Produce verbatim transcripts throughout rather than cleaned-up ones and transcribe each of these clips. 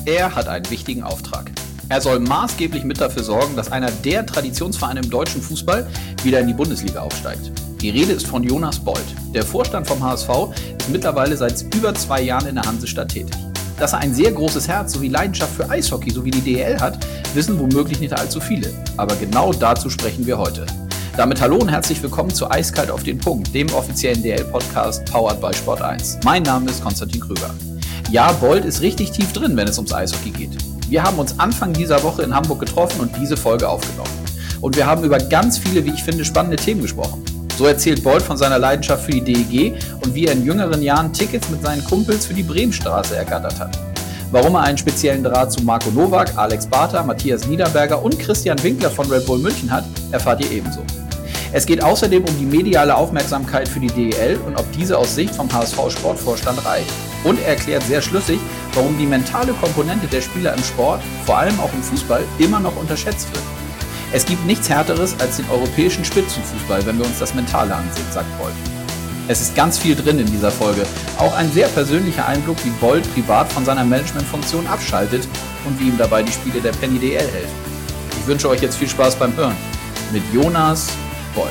Er hat einen wichtigen Auftrag. Er soll maßgeblich mit dafür sorgen, dass einer der Traditionsvereine im deutschen Fußball wieder in die Bundesliga aufsteigt. Die Rede ist von Jonas Bold. Der Vorstand vom H S V ist mittlerweile seit über zwei Jahren in der Hansestadt tätig. Dass er ein sehr großes Herz sowie Leidenschaft für Eishockey sowie die D E L hat, wissen womöglich nicht allzu viele. Aber genau dazu sprechen wir heute. Damit hallo und herzlich willkommen zu Eiskalt auf den Punkt, dem offiziellen D E L-Podcast powered by Sport eins. Mein Name ist Konstantin Krüger. Ja, Bold ist richtig tief drin, wenn es ums Eishockey geht. Wir haben uns Anfang dieser Woche in Hamburg getroffen und diese Folge aufgenommen. Und wir haben über ganz viele, wie ich finde, spannende Themen gesprochen. So erzählt Bold von seiner Leidenschaft für die D E G und wie er in jüngeren Jahren Tickets mit seinen Kumpels für die Bremenstraße ergattert hat. Warum er einen speziellen Draht zu Marco Nowak, Alex Barter, Matthias Niederberger und Christian Winkler von Red Bull München hat, erfahrt ihr ebenso. Es geht außerdem um die mediale Aufmerksamkeit für die D E L und ob diese aus Sicht vom H S V-Sportvorstand reicht. Und er erklärt sehr schlüssig, warum die mentale Komponente der Spieler im Sport, vor allem auch im Fußball, immer noch unterschätzt wird. Es gibt nichts Härteres als den europäischen Spitzenfußball, wenn wir uns das Mentale ansehen, sagt Bold. Es ist ganz viel drin in dieser Folge. Auch ein sehr persönlicher Einblick, wie Bold privat von seiner Managementfunktion abschaltet und wie ihm dabei die Spiele der Penny D L helfen. Ich wünsche euch jetzt viel Spaß beim Hören mit Jonas Bold.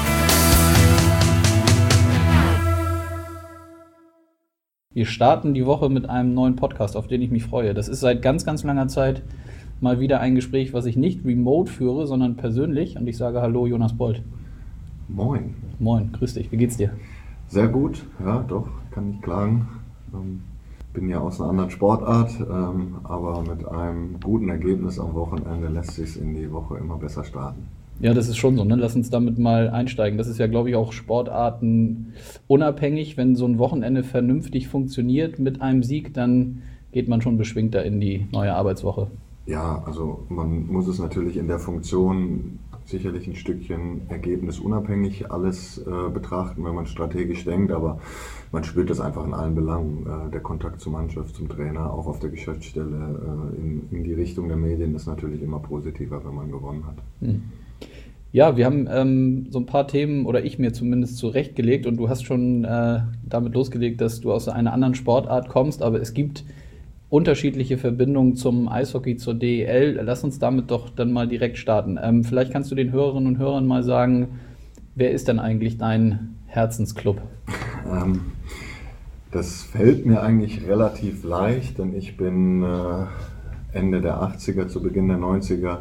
Wir starten die Woche mit einem neuen Podcast, auf den ich mich freue. Das ist seit ganz, ganz langer Zeit mal wieder ein Gespräch, was ich nicht remote führe, sondern persönlich. Und ich sage Hallo, Jonas Bold. Moin. Moin, grüß dich. Wie geht's dir? Sehr gut, ja doch, kann nicht klagen. Ähm, bin ja aus einer anderen Sportart, ähm, aber mit einem guten Ergebnis am Wochenende lässt sich in die Woche immer besser starten. Ja, das ist schon so, ne? Lass uns damit mal einsteigen. Das ist ja, glaube ich, auch Sportarten unabhängig. Wenn so ein Wochenende vernünftig funktioniert mit einem Sieg, dann geht man schon beschwingter in die neue Arbeitswoche. Ja, also man muss es natürlich in der Funktion sicherlich ein Stückchen ergebnisunabhängig alles äh, betrachten, wenn man strategisch denkt, aber man spürt das einfach in allen Belangen. Äh, der Kontakt zur Mannschaft, zum Trainer, auch auf der Geschäftsstelle, äh, in, in die Richtung der Medien ist natürlich immer positiver, wenn man gewonnen hat. Hm. Ja, wir haben ähm, so ein paar Themen, oder ich mir zumindest zurechtgelegt, und du hast schon äh, damit losgelegt, dass du aus einer anderen Sportart kommst, aber es gibt unterschiedliche Verbindungen zum Eishockey, zur D E L. Lass uns damit doch dann mal direkt starten. Ähm, vielleicht kannst du den Hörerinnen und Hörern mal sagen, wer ist denn eigentlich dein Herzensclub? Ähm, das fällt mir eigentlich relativ leicht, denn ich bin äh, Ende der achtziger, zu Beginn der neunziger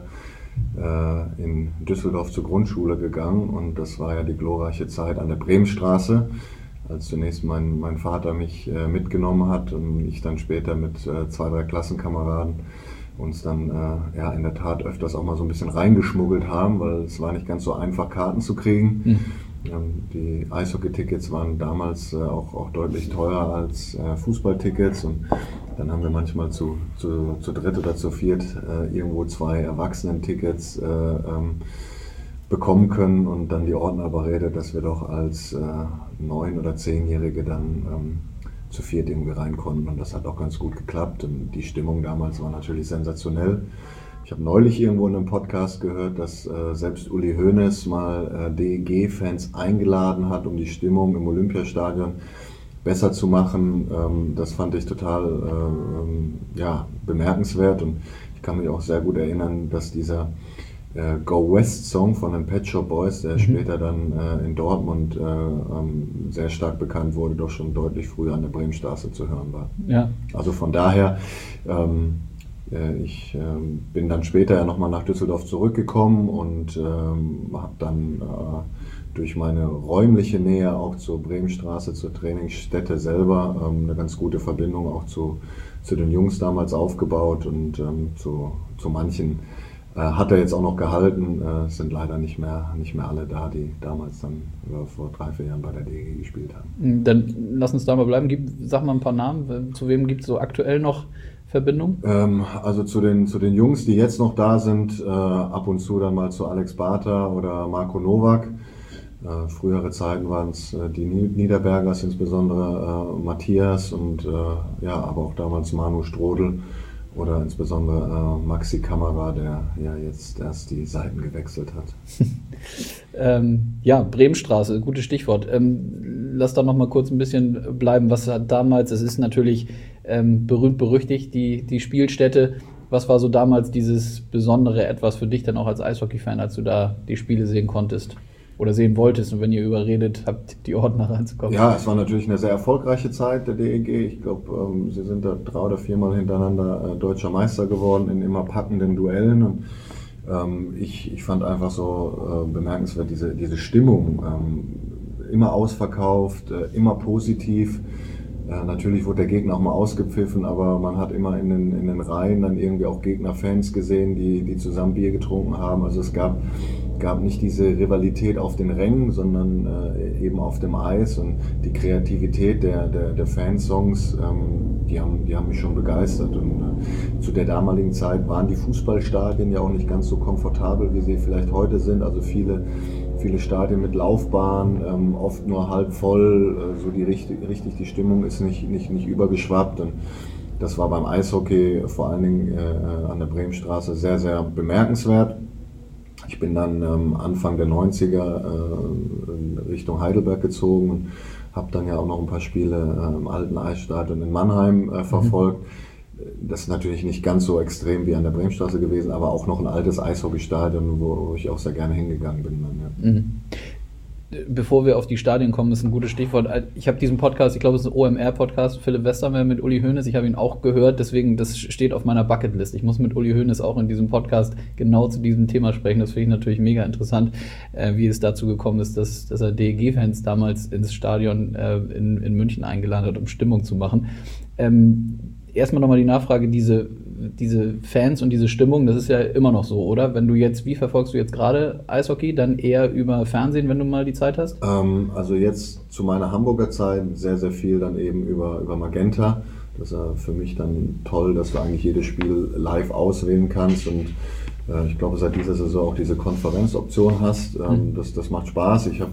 äh, in Düsseldorf zur Grundschule gegangen, und das war ja die glorreiche Zeit an der Bremenstraße, als zunächst mein, mein Vater mich äh, mitgenommen hat und ich dann später mit äh, zwei, drei Klassenkameraden uns dann äh, ja in der Tat öfters auch mal so ein bisschen reingeschmuggelt haben, weil es war nicht ganz so einfach, Karten zu kriegen. Mhm. Ähm, die Eishockey-Tickets waren damals äh, auch, auch deutlich teurer als äh, Fußballtickets, und dann haben wir manchmal zu, zu, zu dritt oder zu viert äh, irgendwo zwei Erwachsenen-Tickets äh, ähm, bekommen können und dann die Ordner überredet, dass wir doch als äh, neun- oder zehnjährige dann ähm, zu viert irgendwie rein konnten, und das hat auch ganz gut geklappt, und die Stimmung damals war natürlich sensationell. Ich habe neulich irgendwo in einem Podcast gehört, dass äh, selbst Uli Hoeneß mal äh, D E G-Fans eingeladen hat, um die Stimmung im Olympiastadion besser zu machen. Ähm, das fand ich total äh, ähm, ja, bemerkenswert, und ich kann mich auch sehr gut erinnern, dass dieser Go West Song von den Pet Shop Boys, der mhm. später dann äh, in Dortmund äh, ähm, sehr stark bekannt wurde, doch schon deutlich früher an der Bremenstraße zu hören war. Ja. Also von daher, ähm, äh, ich äh, bin dann später ja nochmal nach Düsseldorf zurückgekommen und ähm, habe dann äh, durch meine räumliche Nähe auch zur Bremenstraße, zur Trainingsstätte selber, ähm, eine ganz gute Verbindung auch zu, zu den Jungs damals aufgebaut, und ähm, zu, zu manchen hat er jetzt auch noch gehalten, äh, sind leider nicht mehr, nicht mehr alle da, die damals dann äh, vor drei, vier Jahren bei der D E G gespielt haben. Dann lass uns da mal bleiben. Gib, sag mal ein paar Namen. Zu wem gibt es so aktuell noch Verbindung? Ähm, also zu den, zu den Jungs, die jetzt noch da sind, äh, ab und zu dann mal zu Alex Barter oder Marco Nowak. Äh, frühere Zeiten waren es äh, die Niederbergers, insbesondere äh, Matthias und äh, ja, aber auch damals Manu Strodel. Oder insbesondere äh, Maxi Kamera, der ja jetzt erst die Seiten gewechselt hat. ähm, ja, Bremenstraße, gutes Stichwort. Ähm, lass da noch mal kurz ein bisschen bleiben. Was hat damals, es ist natürlich ähm, berühmt-berüchtigt, die, die Spielstätte. Was war so damals dieses besondere Etwas für dich dann auch als Eishockey-Fan, als du da die Spiele sehen konntest oder sehen wolltest und wenn ihr überredet habt, die Ordner reinzukommen? Ja, es war natürlich eine sehr erfolgreiche Zeit der D E G. Ich glaube, ähm, sie sind da drei oder viermal hintereinander äh, deutscher Meister geworden in immer packenden Duellen. Und ähm, ich, ich fand einfach so äh, bemerkenswert diese, diese Stimmung. Ähm, immer ausverkauft, äh, immer positiv. Ja, natürlich wurde der Gegner auch mal ausgepfiffen, aber man hat immer in den, in den Reihen dann irgendwie auch Gegnerfans gesehen, die, die zusammen Bier getrunken haben. Also es gab, gab nicht diese Rivalität auf den Rängen, sondern äh, eben auf dem Eis. Und die Kreativität der, der, der Fansongs, ähm, die, haben, die haben mich schon begeistert. Und äh, zu der damaligen Zeit waren die Fußballstadien ja auch nicht ganz so komfortabel, wie sie vielleicht heute sind. Also viele Viele Stadien mit Laufbahn, ähm, oft nur halb voll, äh, so die richtig, richtig die Stimmung ist nicht, nicht, nicht übergeschwappt. Und das war beim Eishockey vor allen Dingen äh, an der Bremenstraße sehr, sehr bemerkenswert. Ich bin dann ähm, Anfang der neunziger äh, in Richtung Heidelberg gezogen und habe dann ja auch noch ein paar Spiele äh, im alten Eisstadion in Mannheim äh, verfolgt. Mhm. Das ist natürlich nicht ganz so extrem wie an der Bremenstraße gewesen, aber auch noch ein altes Eishockeystadion, wo ich auch sehr gerne hingegangen bin. Dann, ja. Mhm. Bevor wir auf die Stadien kommen, ist ein gutes Stichwort. Ich habe diesen Podcast, ich glaube, es ist ein O M R-Podcast, Philipp Westermeier mit Uli Hoeneß. Ich habe ihn auch gehört, deswegen, das steht auf meiner Bucketlist. Ich muss mit Uli Hoeneß auch in diesem Podcast genau zu diesem Thema sprechen. Das finde ich natürlich mega interessant, äh, wie es dazu gekommen ist, dass, dass er D E G-Fans damals ins Stadion äh, in, in München eingeladen hat, um Stimmung zu machen. Ähm, Erstmal nochmal die Nachfrage, diese, diese Fans und diese Stimmung, das ist ja immer noch so, oder? Wenn du jetzt, wie verfolgst du jetzt gerade Eishockey? Dann eher über Fernsehen, wenn du mal die Zeit hast? Ähm, also jetzt zu meiner Hamburger Zeit sehr, sehr viel dann eben über, über Magenta. Das ist ja für mich dann toll, dass du eigentlich jedes Spiel live auswählen kannst und äh, ich glaube, seit dieser Saison auch diese Konferenzoption hast. Ähm, mhm. das, das macht Spaß. Ich habe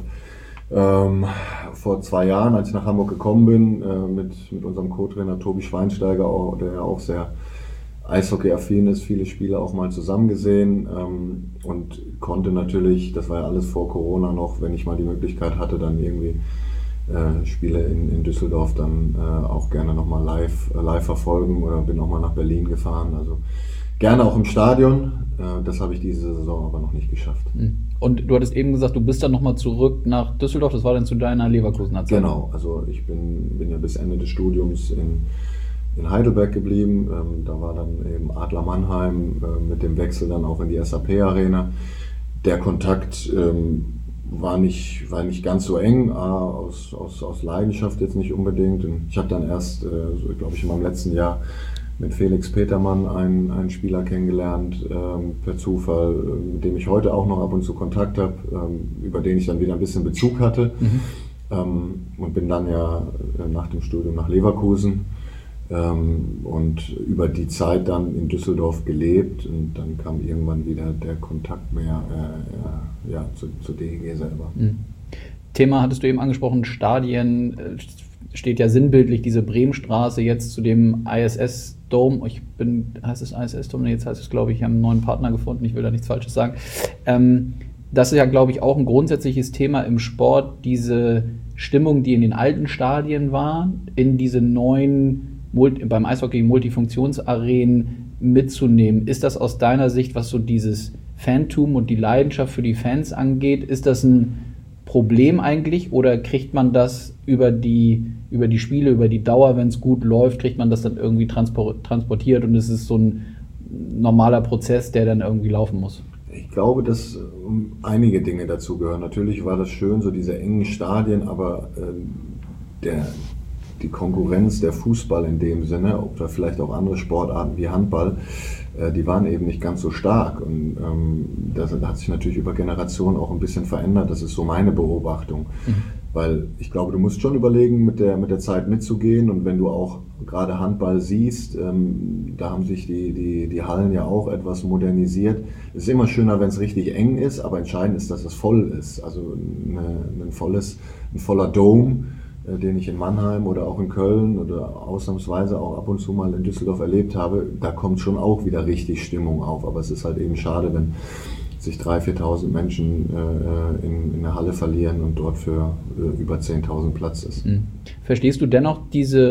Ähm, vor zwei Jahren, als ich nach Hamburg gekommen bin, äh, mit, mit unserem Co-Trainer Tobi Schweinsteiger, auch, der ja auch sehr Eishockey-affin ist, viele Spiele auch mal zusammen gesehen ähm, und konnte natürlich, das war ja alles vor Corona noch, wenn ich mal die Möglichkeit hatte, dann irgendwie äh, Spiele in, in Düsseldorf dann äh, auch gerne nochmal live, äh, live verfolgen oder bin auch mal nach Berlin gefahren, also gerne auch im Stadion, äh, das habe ich diese Saison aber noch nicht geschafft. Und du hattest eben gesagt, du bist dann nochmal zurück nach Düsseldorf, das war dann zu deiner Leverkusener Zeit? Genau, also ich bin, bin ja bis Ende des Studiums in, in Heidelberg geblieben, ähm, da war dann eben Adler Mannheim äh, mit dem Wechsel dann auch in die S A P-Arena. Der Kontakt ähm, war, nicht, war nicht ganz so eng, äh, aus, aus, aus Leidenschaft jetzt nicht unbedingt. Und ich habe dann erst, äh, so, glaube ich, in meinem letzten Jahr mit Felix Petermann einen, einen Spieler kennengelernt, ähm, per Zufall, mit dem ich heute auch noch ab und zu Kontakt habe, ähm, über den ich dann wieder ein bisschen Bezug hatte. Mhm. Ähm, und bin dann ja äh, nach dem Studium nach Leverkusen ähm, und über die Zeit dann in Düsseldorf gelebt und dann kam irgendwann wieder der Kontakt mehr äh, ja, zu, zu D E G selber. Mhm. Thema hattest du eben angesprochen, Stadien, steht ja sinnbildlich diese Bremenstraße jetzt zu dem I S S Dome. Ich bin, heißt es I S S Dome? Jetzt heißt es, glaube ich, ich habe einen neuen Partner gefunden, ich will da nichts Falsches sagen. Ähm, das ist ja, glaube ich, auch ein grundsätzliches Thema im Sport, diese Stimmung, die in den alten Stadien war, in diese neuen, beim Eishockey Multifunktionsarenen mitzunehmen. Ist das aus deiner Sicht, was so dieses Fantum und die Leidenschaft für die Fans angeht, ist das ein Problem eigentlich oder kriegt man das über die, über die Spiele, über die Dauer, wenn es gut läuft, kriegt man das dann irgendwie transportiert und es ist so ein normaler Prozess, der dann irgendwie laufen muss? Ich glaube, dass ähm, einige Dinge dazu gehören. Natürlich war das schön, so diese engen Stadien, aber ähm, der, die Konkurrenz, der Fußball in dem Sinne, oder vielleicht auch andere Sportarten wie Handball, äh, die waren eben nicht ganz so stark. Und ähm, das hat sich natürlich über Generationen auch ein bisschen verändert. Das ist so meine Beobachtung. Mhm. Weil ich glaube, du musst schon überlegen, mit der, mit der Zeit mitzugehen. Und wenn du auch gerade Handball siehst, ähm, da haben sich die, die, die Hallen ja auch etwas modernisiert. Es ist immer schöner, wenn es richtig eng ist, aber entscheidend ist, dass es voll ist. Also eine, ein, volles, ein voller Dome, äh, den ich in Mannheim oder auch in Köln oder ausnahmsweise auch ab und zu mal in Düsseldorf erlebt habe, da kommt schon auch wieder richtig Stimmung auf. Aber es ist halt eben schade, wenn sich dreitausend, viertausend Menschen äh, in, in der Halle verlieren und dort für äh, über zehntausend Platz ist. Verstehst du dennoch diese,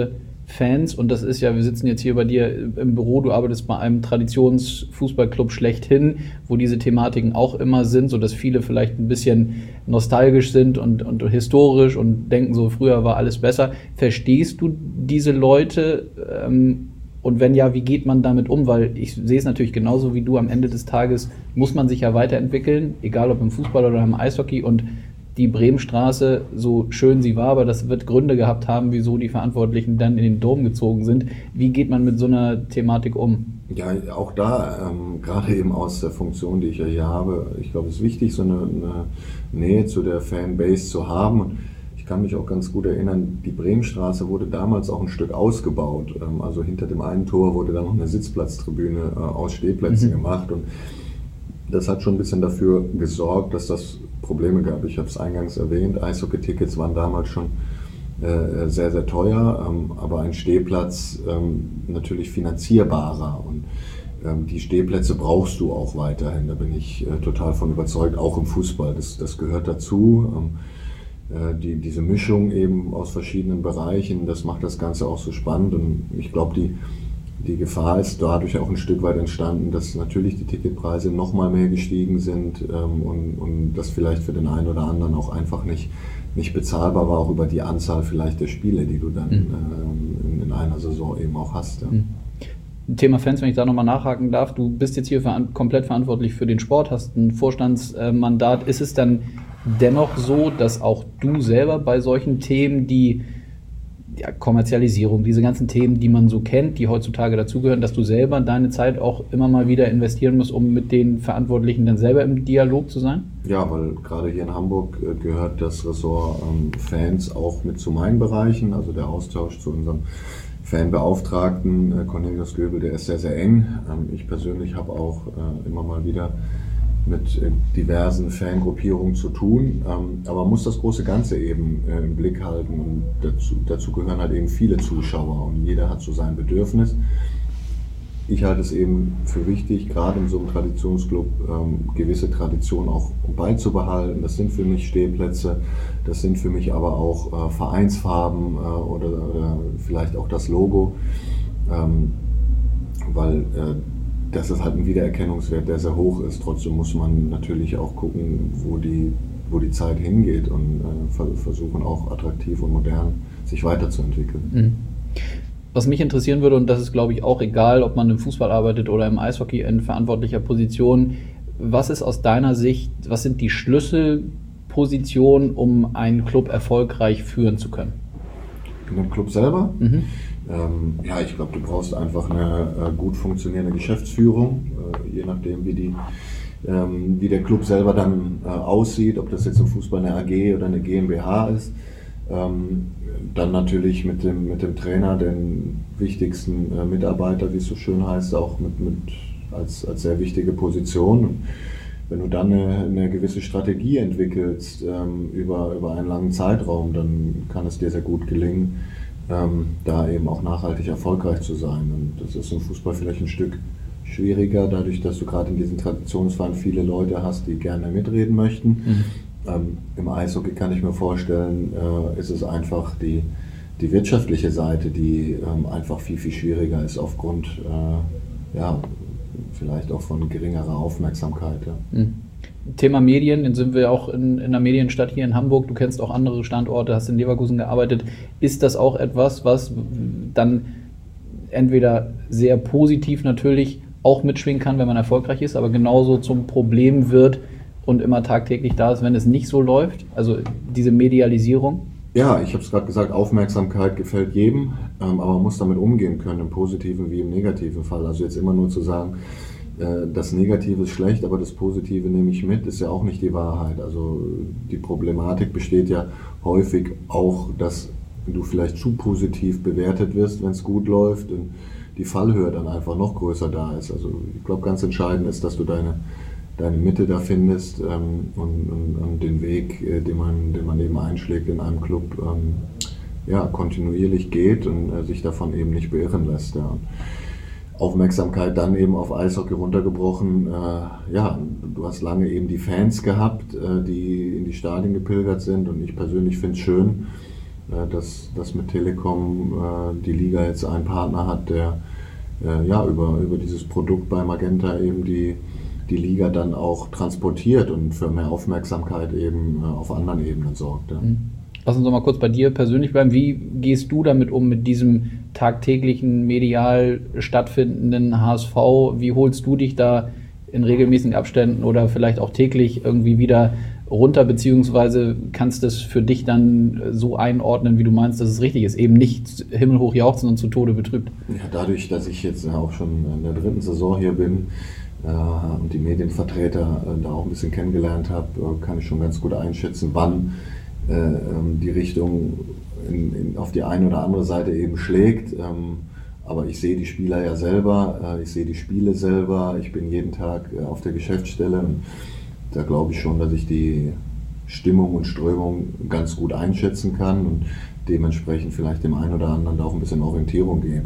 Fans, und das ist ja, wir sitzen jetzt hier bei dir im Büro, du arbeitest bei einem Traditionsfußballclub schlechthin, wo diese Thematiken auch immer sind, sodass viele vielleicht ein bisschen nostalgisch sind und, und historisch und denken so, früher war alles besser. Verstehst du diese Leute? Ähm, und wenn ja, wie geht man damit um? Weil ich sehe es natürlich genauso wie du, am Ende des Tages muss man sich ja weiterentwickeln, egal ob im Fußball oder im Eishockey, und die Bremenstraße, so schön sie war, aber das wird Gründe gehabt haben, wieso die Verantwortlichen dann in den Dom gezogen sind. Wie geht man mit so einer Thematik um? Ja, auch da, ähm, gerade eben aus der Funktion, die ich ja hier habe, ich glaube, es ist wichtig, so eine, eine Nähe zu der Fanbase zu haben. Und ich kann mich auch ganz gut erinnern, die Bremenstraße wurde damals auch ein Stück ausgebaut. Ähm, also hinter dem einen Tor wurde dann noch eine Sitzplatztribüne äh, aus Stehplätzen mhm. gemacht. Und das hat schon ein bisschen dafür gesorgt, dass das Probleme gab. Ich habe es eingangs erwähnt, Eishockey-Tickets waren damals schon äh, sehr, sehr teuer, ähm, aber ein Stehplatz ähm, natürlich finanzierbarer. Und ähm, die Stehplätze brauchst du auch weiterhin, da bin ich äh, total von überzeugt, auch im Fußball. Das, das gehört dazu. Ähm, äh, die, diese Mischung eben aus verschiedenen Bereichen, das macht das Ganze auch so spannend. Und ich glaube, die Die Gefahr ist dadurch auch ein Stück weit entstanden, dass natürlich die Ticketpreise noch mal mehr gestiegen sind ähm, und, und das vielleicht für den einen oder anderen auch einfach nicht, nicht bezahlbar war, auch über die Anzahl vielleicht der Spiele, die du dann mhm. ähm, in, in einer Saison eben auch hast. Ja. Mhm. Thema Fans, wenn ich da nochmal nachhaken darf, du bist jetzt hier veran- komplett verantwortlich für den Sport, hast ein Vorstandsmandat. Ist es dann dennoch so, dass auch du selber bei solchen Themen, die ja, Kommerzialisierung, diese ganzen Themen, die man so kennt, die heutzutage dazugehören, dass du selber deine Zeit auch immer mal wieder investieren musst, um mit den Verantwortlichen dann selber im Dialog zu sein? Ja, weil gerade hier in Hamburg äh, gehört das Ressort ähm, Fans auch mit zu meinen Bereichen, also der Austausch zu unserem Fanbeauftragten äh, Cornelius Göbel, der ist sehr, sehr eng. Ähm, ich persönlich habe auch äh, immer mal wieder mit äh, diversen Fangruppierungen zu tun, ähm, aber man muss das große Ganze eben äh, im Blick halten, und dazu, dazu gehören halt eben viele Zuschauer und jeder hat so sein Bedürfnis. Ich halte es eben für wichtig, gerade in so einem Traditionsclub ähm, gewisse Traditionen auch beizubehalten. Das sind für mich Stehplätze, das sind für mich aber auch äh, Vereinsfarben äh, oder, oder vielleicht auch das Logo, ähm, weil äh, das ist halt ein Wiedererkennungswert, der sehr hoch ist. Trotzdem muss man natürlich auch gucken, wo die, wo die Zeit hingeht und äh, versuchen auch attraktiv und modern sich weiterzuentwickeln. Mhm. Was mich interessieren würde, und das ist, glaube ich, auch egal, ob man im Fußball arbeitet oder im Eishockey in verantwortlicher Position, was ist aus deiner Sicht, was sind die Schlüsselpositionen, um einen Club erfolgreich führen zu können? In dem Club selber? Mhm. Ähm, ja, ich glaube, du brauchst einfach eine äh, gut funktionierende Geschäftsführung, äh, je nachdem, wie, die, ähm, wie der Club selber dann äh, aussieht, ob das jetzt im Fußball eine A G oder eine GmbH ist. Ähm, dann natürlich mit dem, mit dem Trainer, den wichtigsten äh, Mitarbeiter, wie es so schön heißt, auch mit, mit als, als sehr wichtige Position. Und wenn du dann eine, eine gewisse Strategie entwickelst ähm, über, über einen langen Zeitraum, dann kann es dir sehr gut gelingen, ähm, da eben auch nachhaltig erfolgreich zu sein. Und das ist im Fußball vielleicht ein Stück schwieriger, dadurch, dass du gerade in diesen Traditionsvereinen viele Leute hast, die gerne mitreden möchten. Mhm. Ähm, Im Eishockey kann ich mir vorstellen, äh, ist es einfach die, die wirtschaftliche Seite, die ähm, einfach viel, viel schwieriger ist aufgrund, äh, ja, vielleicht auch von geringerer Aufmerksamkeit. Ja. Mhm. Thema Medien, dann sind wir auch in, in einer Medienstadt hier in Hamburg, du kennst auch andere Standorte, hast in Leverkusen gearbeitet. Ist das auch etwas, was dann entweder sehr positiv natürlich auch mitschwingen kann, wenn man erfolgreich ist, aber genauso zum Problem wird und immer tagtäglich da ist, wenn es nicht so läuft? Also diese Medialisierung? Ja, ich habe es gerade gesagt, Aufmerksamkeit gefällt jedem, ähm, aber man muss damit umgehen können, im positiven wie im negativen Fall. Also jetzt immer nur zu sagen, äh, das Negative ist schlecht, aber das Positive nehme ich mit, ist ja auch nicht die Wahrheit. Also die Problematik besteht ja häufig auch, dass du vielleicht zu positiv bewertet wirst, wenn es gut läuft und die Fallhöhe dann einfach noch größer da ist. Also ich glaube, ganz entscheidend ist, dass du deine deine Mitte da findest ähm, und, und, und den Weg, äh, den man, den man eben einschlägt in einem Club, ähm, ja, kontinuierlich geht und äh, sich davon eben nicht beirren lässt. Ja. Aufmerksamkeit dann eben auf Eishockey runtergebrochen. Äh, ja, du hast lange eben die Fans gehabt, äh, die in die Stadien gepilgert sind, und ich persönlich finde es schön, äh, dass, dass mit Telekom äh, die Liga jetzt einen Partner hat, der äh, ja, über, über dieses Produkt bei Magenta eben die, die Liga dann auch transportiert und für mehr Aufmerksamkeit eben äh, auf anderen Ebenen sorgt. Ja. Lass uns doch mal kurz bei dir persönlich bleiben. Wie gehst du damit um, mit diesem tagtäglichen medial stattfindenden H S V? Wie holst du dich da in regelmäßigen Abständen oder vielleicht auch täglich irgendwie wieder runter, beziehungsweise kannst du es für dich dann so einordnen, wie du meinst, dass es richtig ist, eben nicht himmelhoch jauchzen und zu Tode betrübt? Ja, dadurch, dass ich jetzt auch schon in der dritten Saison hier bin äh, und die Medienvertreter äh, da auch ein bisschen kennengelernt habe, äh, kann ich schon ganz gut einschätzen, wann äh, die Richtung in, in, auf die eine oder andere Seite eben schlägt. Ähm, aber ich sehe die Spieler ja selber, äh, ich sehe die Spiele selber, ich bin jeden Tag äh, auf der Geschäftsstelle und da glaube ich schon, dass ich die Stimmung und Strömung ganz gut einschätzen kann und dementsprechend vielleicht dem einen oder anderen da auch ein bisschen Orientierung gebe.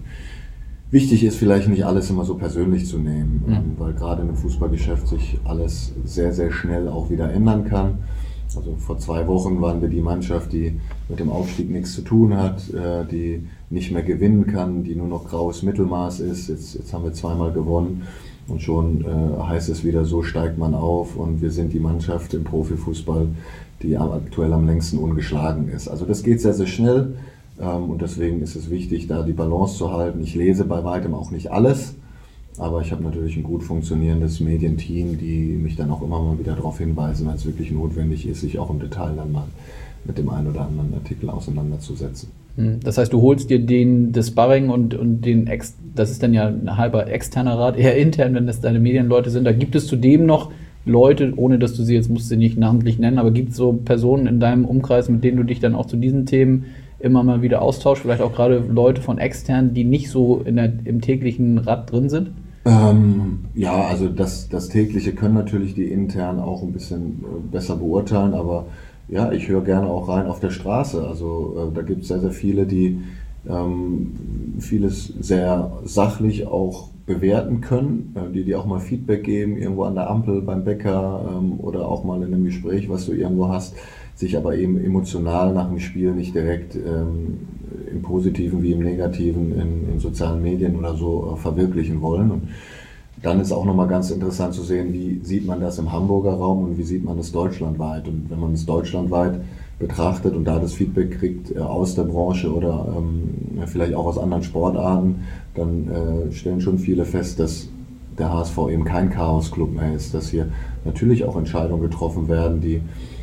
Wichtig ist vielleicht nicht alles immer so persönlich zu nehmen, mhm. weil gerade im Fußballgeschäft sich alles sehr, sehr schnell auch wieder ändern kann. Also vor zwei Wochen waren wir die Mannschaft, die mit dem Aufstieg nichts zu tun hat, die nicht mehr gewinnen kann, die nur noch graues Mittelmaß ist. Jetzt, jetzt haben wir zweimal gewonnen. Und schon äh, heißt es wieder, so steigt man auf und wir sind die Mannschaft im Profifußball, die aktuell am längsten ungeschlagen ist. Also das geht sehr, sehr schnell ähm, und deswegen ist es wichtig, da die Balance zu halten. Ich lese bei weitem auch nicht alles, aber ich habe natürlich ein gut funktionierendes Medienteam, die mich dann auch immer mal wieder darauf hinweisen, wenn es wirklich notwendig ist, sich auch im Detail dann mal mit dem einen oder anderen Artikel auseinanderzusetzen. Das heißt, du holst dir den, das Sparring und, und den, Ex, das ist dann ja ein halber externer Rat, eher intern, wenn das deine Medienleute sind. Da gibt es zudem noch Leute, ohne dass du sie jetzt, musst du sie nicht namentlich nennen, aber gibt es so Personen in deinem Umkreis, mit denen du dich dann auch zu diesen Themen immer mal wieder austauschst? Vielleicht auch gerade Leute von extern, die nicht so in der, im täglichen Rad drin sind? Ähm, ja, also das, das tägliche können natürlich die intern auch ein bisschen besser beurteilen, aber ja, ich höre gerne auch rein auf der Straße. Also äh, da gibt es sehr, sehr viele, die ähm, vieles sehr sachlich auch bewerten können, äh, die dir auch mal Feedback geben, irgendwo an der Ampel, beim Bäcker ähm, oder auch mal in einem Gespräch, was du irgendwo hast, sich aber eben emotional nach dem Spiel nicht direkt ähm, im Positiven wie im Negativen in, in sozialen Medien oder so äh, verwirklichen wollen. Und dann ist auch nochmal ganz interessant zu sehen, wie sieht man das im Hamburger Raum und wie sieht man das deutschlandweit. Und wenn man es deutschlandweit betrachtet und da das Feedback kriegt äh, aus der Branche oder ähm, vielleicht auch aus anderen Sportarten, dann äh, stellen schon viele fest, dass der H S V eben kein Chaos-Club mehr ist, dass hier natürlich auch Entscheidungen getroffen werden, die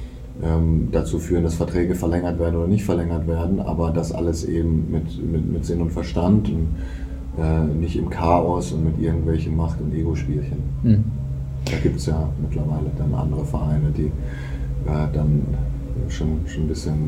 ähm, dazu führen, dass Verträge verlängert werden oder nicht verlängert werden, aber das alles eben mit, mit, mit Sinn und Verstand und Äh, nicht im Chaos und mit irgendwelchen Macht- und Ego-Spielchen. Mhm. Da gibt es ja mittlerweile dann andere Vereine, die äh, dann schon, schon ein bisschen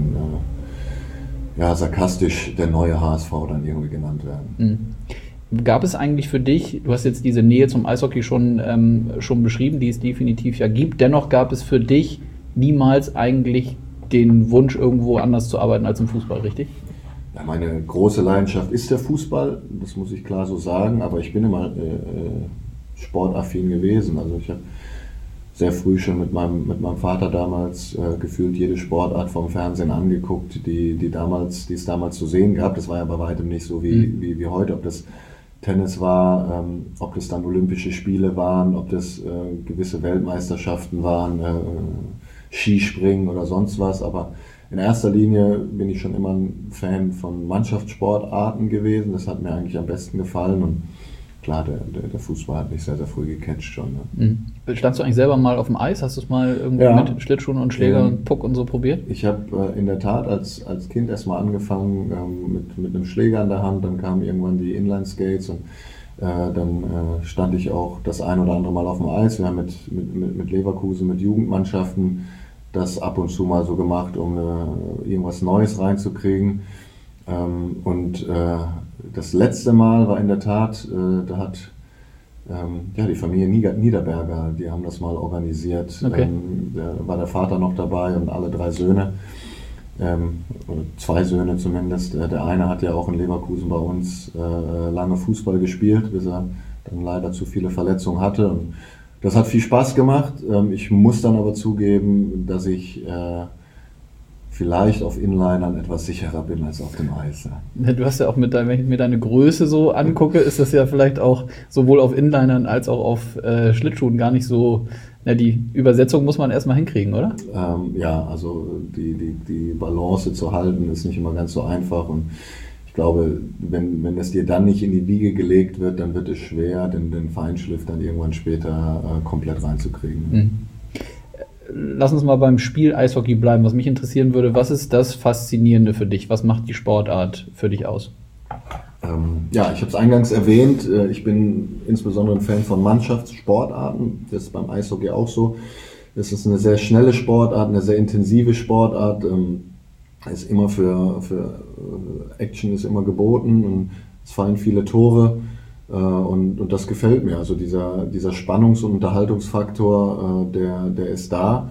äh, ja, sarkastisch der neue H S V dann irgendwie genannt werden. Mhm. Gab es eigentlich für dich, du hast jetzt diese Nähe zum Eishockey schon, ähm, schon beschrieben, die es definitiv ja gibt, dennoch gab es für dich niemals eigentlich den Wunsch, irgendwo anders zu arbeiten als im Fußball, richtig? Ja, meine große Leidenschaft ist der Fußball, das muss ich klar so sagen, aber ich bin immer äh, sportaffin gewesen. Also ich habe sehr früh schon mit meinem, mit meinem Vater damals äh, gefühlt jede Sportart vom Fernsehen angeguckt, die, die, damals, die es damals zu sehen gab. Das war ja bei weitem nicht so wie, mhm. wie, wie heute, ob das Tennis war, ähm, ob das dann Olympische Spiele waren, ob das äh, gewisse Weltmeisterschaften waren, äh, Skispringen oder sonst was, aber in erster Linie bin ich schon immer ein Fan von Mannschaftssportarten gewesen. Das hat mir eigentlich am besten gefallen. Und klar, der, der, der Fußball hat mich sehr, sehr früh gecatcht schon. Ne? Mhm. Standst du eigentlich selber mal auf dem Eis? Hast du es mal irgendwie ja. mit Schlittschuhen und Schläger und Puck und so probiert? Ich habe äh, in der Tat als, als Kind erstmal angefangen ähm, mit, mit einem Schläger in der Hand. Dann kamen irgendwann die Inline-Skates und äh, dann äh, stand ich auch das ein oder andere Mal auf dem Eis. Wir haben mit, mit, mit, mit Leverkusen, mit Jugendmannschaften das ab und zu mal so gemacht, um äh, irgendwas Neues reinzukriegen. Ähm, und äh, das letzte Mal war in der Tat, äh, da hat ähm, ja, die Familie Niederberger, die haben das mal organisiert. Okay. Ähm, da war der Vater noch dabei und alle drei Söhne, ähm, oder zwei Söhne zumindest. Der, der eine hat ja auch in Leverkusen bei uns äh, lange Fußball gespielt, bis er dann leider zu viele Verletzungen hatte. Und das hat viel Spaß gemacht. Ich muss dann aber zugeben, dass ich vielleicht auf Inlinern etwas sicherer bin als auf dem Eis. Ja. Du hast ja auch mit deiner, wenn ich mir deine Größe so angucke, ist das ja vielleicht auch sowohl auf Inlinern als auch auf äh, Schlittschuhen gar nicht so, na, die Übersetzung muss man erstmal hinkriegen, oder? Ähm, ja, also die, die, die Balance zu halten ist nicht immer ganz so einfach und ich glaube, wenn, wenn es dir dann nicht in die Wiege gelegt wird, dann wird es schwer, den, den Feinschliff dann irgendwann später äh, komplett reinzukriegen. Mhm. Lass uns mal beim Spiel Eishockey bleiben. Was mich interessieren würde, was ist das Faszinierende für dich? Was macht die Sportart für dich aus? Ähm, ja, ich habe es eingangs erwähnt. Äh, ich bin insbesondere ein Fan von Mannschaftssportarten. Das ist beim Eishockey auch so. Es ist eine sehr schnelle Sportart, eine sehr intensive Sportart. Ähm, ist immer für, für Action ist immer geboten und es fallen viele Tore. Und, und das gefällt mir, also dieser, dieser Spannungs- und Unterhaltungsfaktor, äh, der, der ist da.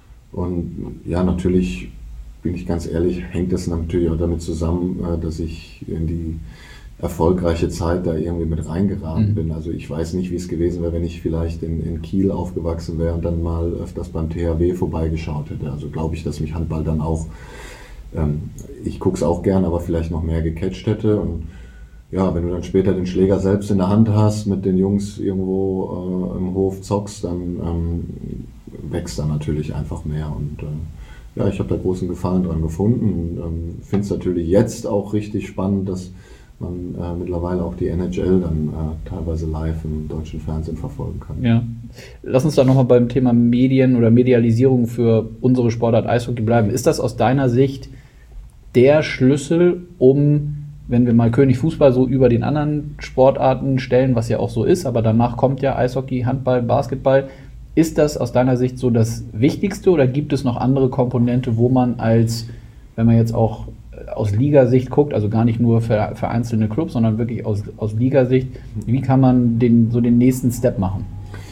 Und ja, natürlich, bin ich ganz ehrlich, hängt das natürlich auch damit zusammen, äh, dass ich in die erfolgreiche Zeit da irgendwie mit reingeraten mhm. bin. Also ich weiß nicht, wie es gewesen wäre, wenn ich vielleicht in, in Kiel aufgewachsen wäre und dann mal öfters beim T H W vorbeigeschaut hätte. Also glaube ich, dass mich Handball dann auch, ähm, ich gucke es auch gern, aber vielleicht noch mehr gecatcht hätte. Und ja, wenn du dann später den Schläger selbst in der Hand hast, mit den Jungs irgendwo äh, im Hof zockst, dann ähm, wächst da natürlich einfach mehr. Und äh, ja, ich habe da großen Gefallen dran gefunden. Ähm, finde es natürlich jetzt auch richtig spannend, dass man äh, mittlerweile auch die N H L dann äh, teilweise live im deutschen Fernsehen verfolgen kann. Ja. Lass uns da nochmal beim Thema Medien oder Medialisierung für unsere Sportart Eishockey bleiben. Ist das aus deiner Sicht der Schlüssel, um, wenn wir mal König Fußball so über den anderen Sportarten stellen, was ja auch so ist, aber danach kommt ja Eishockey, Handball, Basketball. Ist das aus deiner Sicht so das Wichtigste oder gibt es noch andere Komponente, wo man als, wenn man jetzt auch aus Ligasicht guckt, also gar nicht nur für, für einzelne Clubs, sondern wirklich aus, aus Ligasicht, wie kann man den, so den nächsten Step machen?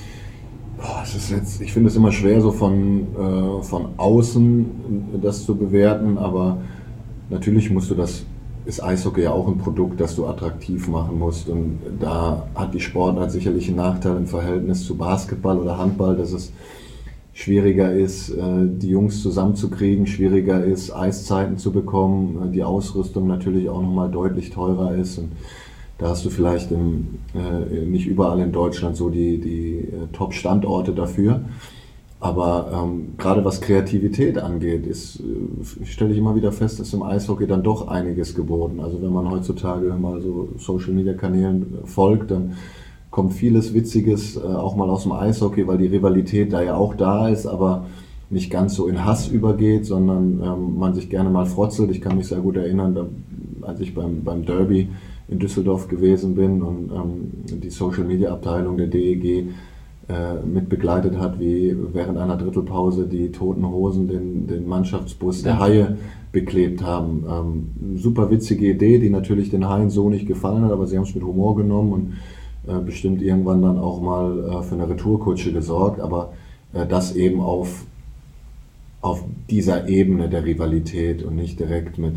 Boah, es ist jetzt, ich finde es immer schwer, so von, äh, von außen das zu bewerten, aber natürlich musst du das, ist Eishockey ja auch ein Produkt, das du attraktiv machen musst und da hat die Sportart sicherlich einen Nachteil im Verhältnis zu Basketball oder Handball, dass es schwieriger ist, die Jungs zusammenzukriegen, schwieriger ist, Eiszeiten zu bekommen, die Ausrüstung natürlich auch nochmal deutlich teurer ist und da hast du vielleicht im, äh, nicht überall in Deutschland so die, die äh, Top-Standorte dafür. Aber ähm, gerade was Kreativität angeht, ist, äh, stelle ich immer wieder fest, dass im Eishockey dann doch einiges geboten. Also wenn man heutzutage mal so Social-Media-Kanälen folgt, dann kommt vieles Witziges äh, auch mal aus dem Eishockey, weil die Rivalität da ja auch da ist, aber nicht ganz so in Hass übergeht, sondern ähm, man sich gerne mal frotzelt. Ich kann mich sehr gut erinnern, da, als ich beim, beim Derby in Düsseldorf gewesen bin und ähm, die Social-Media-Abteilung der D E G mit begleitet hat, wie während einer Drittelpause die Toten Hosen den, den Mannschaftsbus der Haie beklebt haben. Ähm, super witzige Idee, die natürlich den Haien so nicht gefallen hat, aber sie haben es mit Humor genommen und äh, bestimmt irgendwann dann auch mal äh, für eine Retourkutsche gesorgt, aber äh, das eben auf, auf dieser Ebene der Rivalität und nicht direkt mit,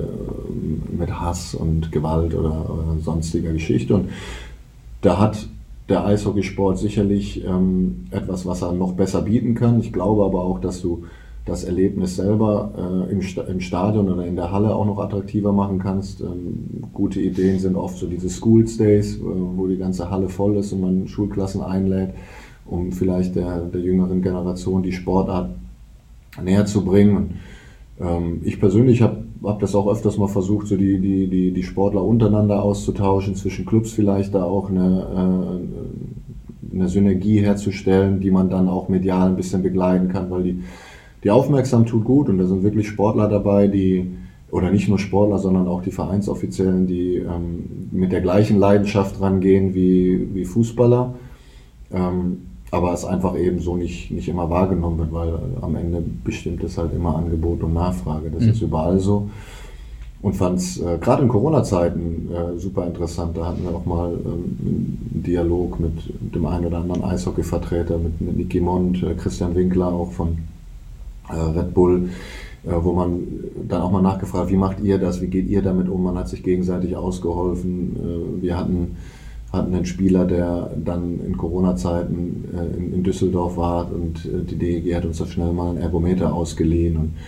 äh, mit Hass und Gewalt oder, oder sonstiger Geschichte. Und da hat der Eishockeysport sicherlich ähm, etwas, was er noch besser bieten kann. Ich glaube aber auch, dass du das Erlebnis selber äh, im, Sta- im Stadion oder in der Halle auch noch attraktiver machen kannst. Ähm, gute Ideen sind oft so diese School Stays, äh, wo die ganze Halle voll ist und man Schulklassen einlädt, um vielleicht der, der jüngeren Generation die Sportart näher zu bringen. Und, ähm, ich persönlich habe hab das auch öfters mal versucht, so die, die, die, die Sportler untereinander auszutauschen, zwischen Clubs vielleicht da auch eine, äh, eine Synergie herzustellen, die man dann auch medial ein bisschen begleiten kann, weil die, die Aufmerksam tut gut und da sind wirklich Sportler dabei, die, oder nicht nur Sportler, sondern auch die Vereinsoffiziellen, die ähm, mit der gleichen Leidenschaft rangehen wie, wie Fußballer. Ähm, aber es einfach eben so nicht, nicht immer wahrgenommen wird, weil am Ende bestimmt es halt immer Angebot und Nachfrage. Das mhm. ist überall so. Und fand es äh, gerade in Corona-Zeiten äh, super interessant. Da hatten wir auch mal ähm, einen Dialog mit dem einen oder anderen Eishockey-Vertreter, mit, mit Niki Mond, äh, Christian Winkler auch von äh, Red Bull, äh, wo man dann auch mal nachgefragt, wie macht ihr das, wie geht ihr damit um? Man hat sich gegenseitig ausgeholfen. Äh, wir hatten hatten einen Spieler, der dann in Corona-Zeiten äh, in, in Düsseldorf war und äh, die D E G hat uns da schnell mal einen Ergometer ausgeliehen und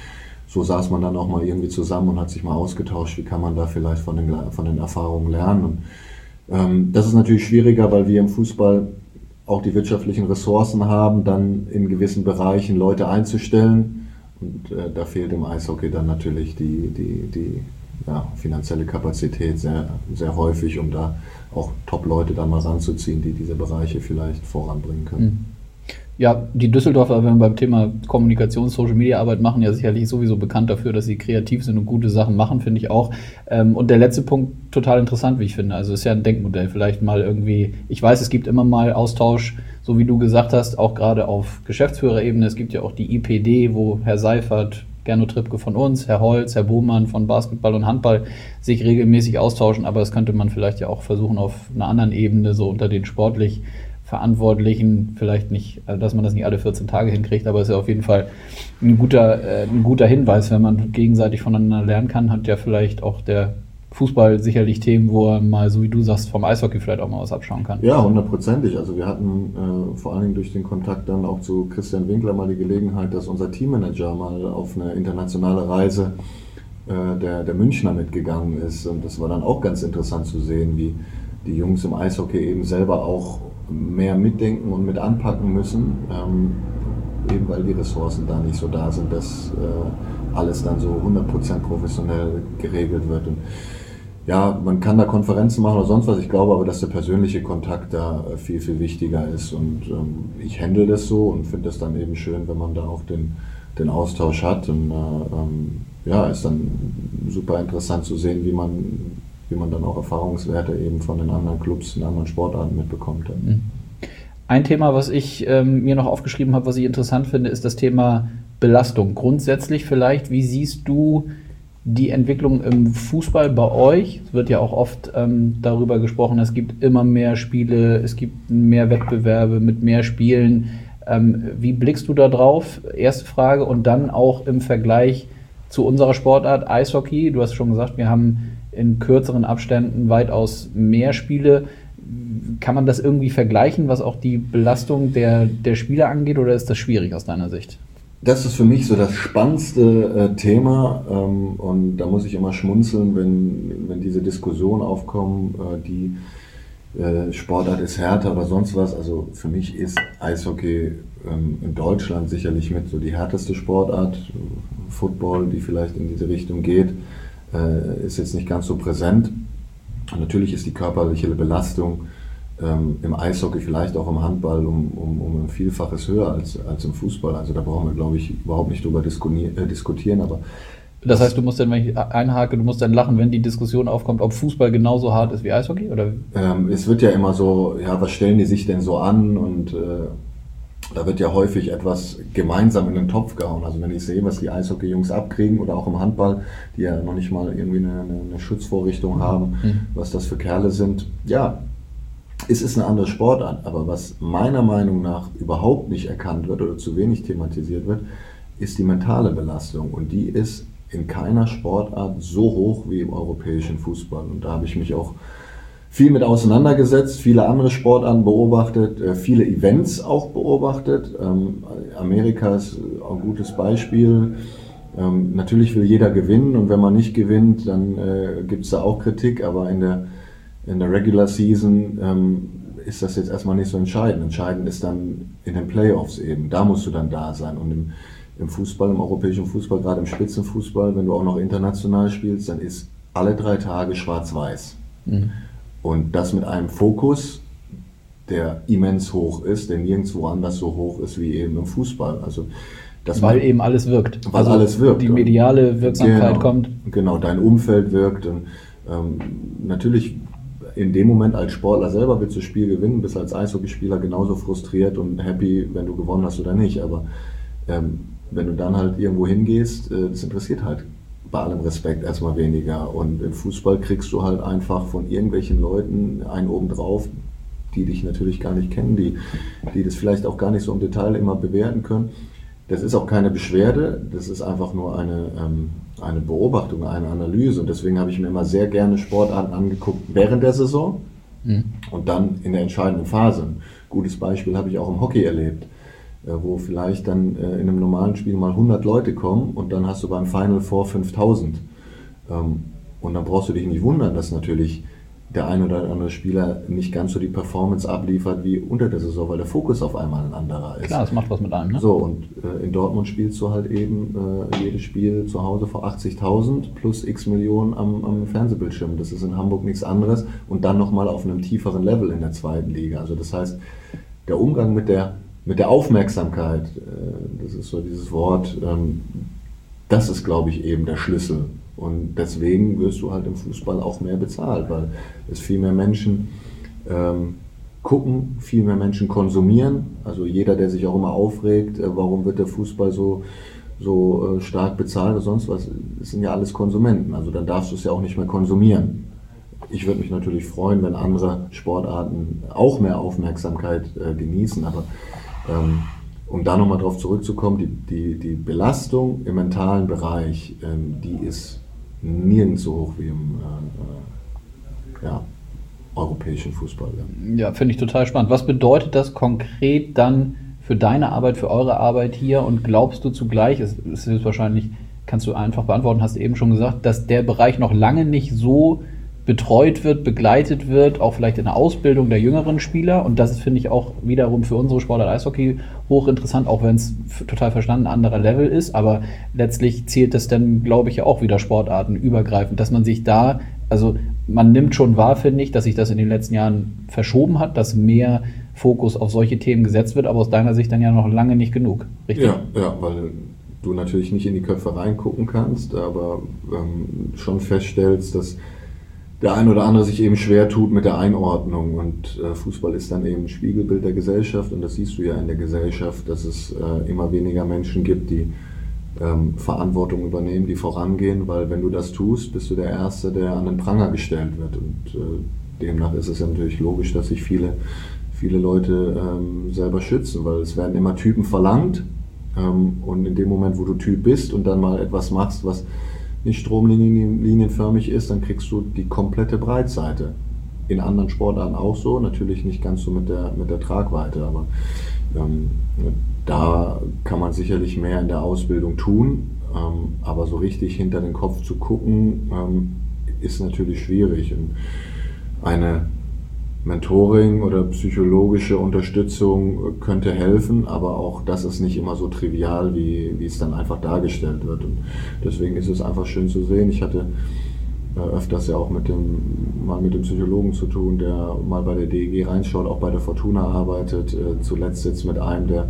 so saß man dann auch mal irgendwie zusammen und hat sich mal ausgetauscht, wie kann man da vielleicht von den, von den Erfahrungen lernen. Und, ähm, das ist natürlich schwieriger, weil wir im Fußball auch die wirtschaftlichen Ressourcen haben, dann in gewissen Bereichen Leute einzustellen. Und äh, da fehlt im Eishockey dann natürlich die, die, die ja, finanzielle Kapazität sehr, sehr häufig, um da auch Top-Leute dann mal ranzuziehen, die diese Bereiche vielleicht voranbringen können. Ja, die Düsseldorfer, wenn wir beim Thema Kommunikation, Social-Media-Arbeit machen, ja sicherlich sowieso bekannt dafür, dass sie kreativ sind und gute Sachen machen, finde ich auch. Und der letzte Punkt, total interessant, wie ich finde. Also ist ja ein Denkmodell, vielleicht mal irgendwie, ich weiß, es gibt immer mal Austausch, so wie du gesagt hast, auch gerade auf Geschäftsführerebene. Es gibt ja auch die I P D, wo Herr Seifert, Gernot Trippke von uns, Herr Holz, Herr Bohmann von Basketball und Handball sich regelmäßig austauschen, aber das könnte man vielleicht ja auch versuchen auf einer anderen Ebene, so unter den sportlich Verantwortlichen, vielleicht nicht, also dass man das nicht alle vierzehn Tage hinkriegt, aber es ist ja auf jeden Fall ein guter, äh, ein guter Hinweis, wenn man gegenseitig voneinander lernen kann, hat ja vielleicht auch der Fußball sicherlich Themen, wo er mal, so wie du sagst, vom Eishockey vielleicht auch mal was abschauen kann. Ja, hundertprozentig. Also wir hatten äh, vor allen Dingen durch den Kontakt dann auch zu Christian Winkler mal die Gelegenheit, dass unser Teammanager mal auf eine internationale Reise äh, der, der Münchner mitgegangen ist. Und das war dann auch ganz interessant zu sehen, wie die Jungs im Eishockey eben selber auch mehr mitdenken und mit anpacken müssen, ähm, eben weil die Ressourcen da nicht so da sind, dass äh, alles dann so hundert Prozent professionell geregelt wird. Und ja, man kann da Konferenzen machen oder sonst was. Ich glaube aber, dass der persönliche Kontakt da viel, viel wichtiger ist. Und ähm, ich handle das so und finde das dann eben schön, wenn man da auch den, den Austausch hat. Und äh, ähm, ja, ist dann super interessant zu sehen, wie man, wie man dann auch Erfahrungswerte eben von den anderen Clubs, in anderen Sportarten mitbekommt. Ein Thema, was ich ähm, mir noch aufgeschrieben habe, was ich interessant finde, ist das Thema Belastung. Grundsätzlich vielleicht, wie siehst du die Entwicklung im Fußball bei euch? Es wird ja auch oft ähm, darüber gesprochen, es gibt immer mehr Spiele, es gibt mehr Wettbewerbe mit mehr Spielen. Ähm, wie blickst du da drauf? Erste Frage. Und dann auch im Vergleich zu unserer Sportart Eishockey. Du hast schon gesagt, wir haben in kürzeren Abständen weitaus mehr Spiele. Kann man das irgendwie vergleichen, was auch die Belastung der, der Spieler angeht, oder ist das schwierig aus deiner Sicht? Das ist für mich so das spannendste äh, Thema ähm, und da muss ich immer schmunzeln, wenn, wenn diese Diskussionen aufkommen, äh, die äh, Sportart ist härter oder sonst was. Also für mich ist Eishockey ähm, in Deutschland sicherlich mit so die härteste Sportart. Football, die vielleicht in diese Richtung geht, äh, ist jetzt nicht ganz so präsent. Und natürlich ist die körperliche Belastung ähm, im Eishockey, vielleicht auch im Handball, um, um, um ein Vielfaches höher als, als im Fußball. Also da brauchen wir, glaube ich, überhaupt nicht drüber äh, diskutieren. Aber das heißt, du musst dann, wenn ich einhake, du musst dann lachen, wenn die Diskussion aufkommt, ob Fußball genauso hart ist wie Eishockey? Oder? Ähm, es wird ja immer so, ja, was stellen die sich denn so an? Und äh, da wird ja häufig etwas gemeinsam in den Topf gehauen. Also wenn ich sehe, was die Eishockey-Jungs abkriegen oder auch im Handball, die ja noch nicht mal irgendwie eine, eine Schutzvorrichtung haben, mhm. was das für Kerle sind. Ja, es ist eine andere Sportart, aber was meiner Meinung nach überhaupt nicht erkannt wird oder zu wenig thematisiert wird, ist die mentale Belastung. Und die ist in keiner Sportart so hoch wie im europäischen Fußball. Und da habe ich mich auch viel mit auseinandergesetzt, viele andere Sportarten beobachtet, viele Events auch beobachtet. Amerika ist ein gutes Beispiel. Natürlich will jeder gewinnen und wenn man nicht gewinnt, dann gibt es da auch Kritik, aber in der, in der Regular Season ist das jetzt erstmal nicht so entscheidend. Entscheidend ist dann in den Playoffs eben, da musst du dann da sein. Und im, im Fußball, im europäischen Fußball, gerade im Spitzenfußball, wenn du auch noch international spielst, dann ist alle drei Tage schwarz-weiß. Mhm. Und das mit einem Fokus, der immens hoch ist, der nirgendwo anders so hoch ist wie eben im Fußball. Also, das weil man, eben alles wirkt. Weil also alles wirkt. Die mediale Wirksamkeit genau, kommt. Genau, dein Umfeld wirkt. Und ähm, natürlich in dem Moment als Sportler selber willst du das Spiel gewinnen, bist als Eishockeyspieler genauso frustriert und happy, wenn du gewonnen hast oder nicht. Aber ähm, wenn du dann halt irgendwo hingehst, äh, das interessiert halt bei allem Respekt erstmal weniger. Und im Fußball kriegst du halt einfach von irgendwelchen Leuten einen obendrauf, die dich natürlich gar nicht kennen, die, die das vielleicht auch gar nicht so im Detail immer bewerten können. Das ist auch keine Beschwerde, das ist einfach nur eine, ähm, eine Beobachtung, eine Analyse. Und deswegen habe ich mir immer sehr gerne Sportarten angeguckt während der Saison mhm. und dann in der entscheidenden Phase. Ein gutes Beispiel habe ich auch im Hockey erlebt. wo vielleicht dann in einem normalen Spiel mal hundert Leute kommen und dann hast du beim Final Four fünftausend. Und dann brauchst du dich nicht wundern, dass natürlich der ein oder andere Spieler nicht ganz so die Performance abliefert wie unter der Saison, weil der Fokus auf einmal ein anderer ist. Klar, das macht was mit einem, ne? So, und äh, in Dortmund spielst du halt eben äh, jedes Spiel zu Hause vor achtzigtausend plus x Millionen am, am Fernsehbildschirm. Das ist in Hamburg nichts anderes und dann nochmal auf einem tieferen Level in der zweiten Liga. Also das heißt, der Umgang mit der, mit der Aufmerksamkeit, äh, das ist so dieses Wort, ähm, das ist, glaube ich, eben der Schlüssel. Und deswegen wirst du halt im Fußball auch mehr bezahlt, weil es viel mehr Menschen ähm, gucken, viel mehr Menschen konsumieren. Also jeder, der sich auch immer aufregt, äh, warum wird der Fußball so, so äh, stark bezahlt oder sonst was, das sind ja alles Konsumenten. Also dann darfst du es ja auch nicht mehr konsumieren. Ich würde mich natürlich freuen, wenn andere Sportarten auch mehr Aufmerksamkeit äh, genießen, aber ähm, um da nochmal drauf zurückzukommen, die, die, die Belastung im mentalen Bereich, ähm, die ist nirgends so hoch wie im äh, ja, europäischen Fußball. Ja, ja, finde ich total spannend. Was bedeutet das konkret dann für deine Arbeit, für eure Arbeit hier? Und glaubst du zugleich, es ist wahrscheinlich, kannst du einfach beantworten, hast du eben schon gesagt, dass der Bereich noch lange nicht so betreut wird, begleitet wird, auch vielleicht in der Ausbildung der jüngeren Spieler. Und das ist, finde ich, auch wiederum für unsere Sportart Eishockey hochinteressant, auch wenn es total verstanden ein anderer Level ist. Aber letztlich zählt das dann, glaube ich, ja auch wieder sportartenübergreifend, dass man sich da, also man nimmt schon wahr, finde ich, dass sich das in den letzten Jahren verschoben hat, dass mehr Fokus auf solche Themen gesetzt wird, aber aus deiner Sicht dann ja noch lange nicht genug, richtig? Ja, ja, weil du natürlich nicht in die Köpfe reingucken kannst, aber ähm, schon feststellst, dass der ein oder andere sich eben schwer tut mit der Einordnung und äh, Fußball ist dann eben ein Spiegelbild der Gesellschaft und das siehst du ja in der Gesellschaft, dass es äh, immer weniger Menschen gibt, die ähm, Verantwortung übernehmen, die vorangehen, weil wenn du das tust, bist du der Erste, der an den Pranger gestellt wird und äh, demnach ist es ja natürlich logisch, dass sich viele, viele Leute ähm, selber schützen, weil es werden immer Typen verlangt ähm, und in dem Moment, wo du Typ bist und dann mal etwas machst, was nicht stromlinienförmig ist, dann kriegst du die komplette Breitseite. In anderen Sportarten auch so, natürlich nicht ganz so mit der, mit der Tragweite, aber ähm, da kann man sicherlich mehr in der Ausbildung tun, ähm, aber so richtig hinter den Kopf zu gucken, ähm, ist natürlich schwierig. Und eine Mentoring oder psychologische Unterstützung könnte helfen, aber auch das ist nicht immer so trivial, wie, wie es dann einfach dargestellt wird. Und deswegen ist es einfach schön zu sehen. Ich hatte äh, öfters ja auch mit dem, mal mit dem Psychologen zu tun, der mal bei der D E G reinschaut, auch bei der Fortuna arbeitet, äh, zuletzt jetzt mit einem, der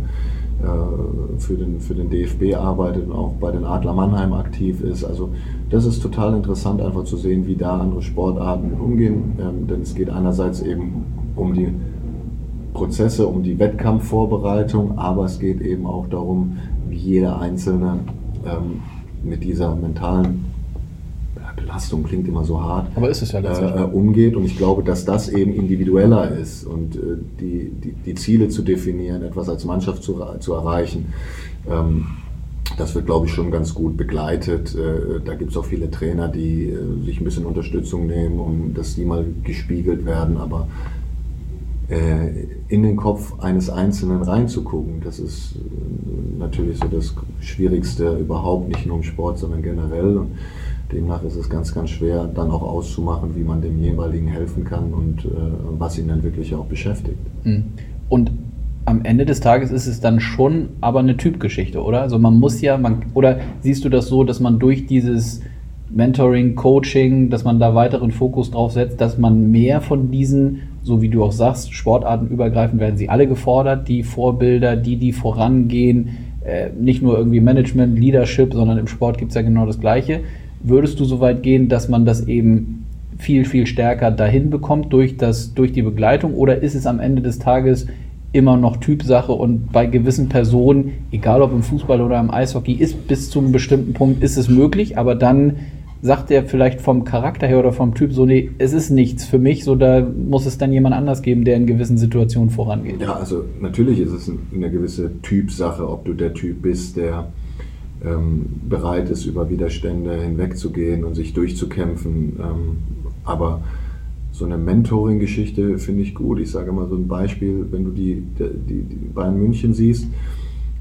äh, für den, für den D F B arbeitet und auch bei den Adler Mannheim aktiv ist. Also das ist total interessant, einfach zu sehen, wie da andere Sportarten mit umgehen, ähm, denn es geht einerseits eben um die Prozesse, um die Wettkampfvorbereitung, aber es geht eben auch darum, wie jeder Einzelne ähm, mit dieser mentalen Belastung, klingt immer so hart, aber ist es ja letztendlich. Äh, umgeht und ich glaube, dass das eben individueller ist und äh, die, die, die Ziele zu definieren, etwas als Mannschaft zu, zu erreichen, ähm, das wird, glaube ich, schon ganz gut begleitet. Da gibt es auch viele Trainer, die sich ein bisschen Unterstützung nehmen, um dass die mal gespiegelt werden. Aber in den Kopf eines Einzelnen reinzugucken, das ist natürlich so das Schwierigste überhaupt, nicht nur im Sport, sondern generell. Und demnach ist es ganz, ganz schwer, dann auch auszumachen, wie man dem jeweiligen helfen kann und was ihn dann wirklich auch beschäftigt. Und am Ende des Tages ist es dann schon aber eine Typgeschichte, oder? Also man muss ja, man, oder siehst du das so, dass man durch dieses Mentoring, Coaching, dass man da weiteren Fokus drauf setzt, dass man mehr von diesen, so wie du auch sagst, sportartenübergreifend werden sie alle gefordert, die Vorbilder, die, die vorangehen, äh, nicht nur irgendwie Management, Leadership, sondern im Sport gibt es ja genau das Gleiche. Würdest du so weit gehen, dass man das eben viel, viel stärker dahin bekommt durch, das, durch die Begleitung, oder ist es am Ende des Tages immer noch Typsache und bei gewissen Personen, egal ob im Fußball oder im Eishockey, ist bis zu einem bestimmten Punkt ist es möglich, aber dann sagt er vielleicht vom Charakter her oder vom Typ so, nee, es ist nichts für mich, so da muss es dann jemand anders geben, der in gewissen Situationen vorangeht. Ja, also natürlich ist es eine gewisse Typsache, ob du der Typ bist, der ähm, bereit ist, über Widerstände hinwegzugehen und sich durchzukämpfen, ähm, aber so eine Mentoring-Geschichte finde ich gut. Ich sage mal so ein Beispiel, wenn du die, die, die Bayern München siehst,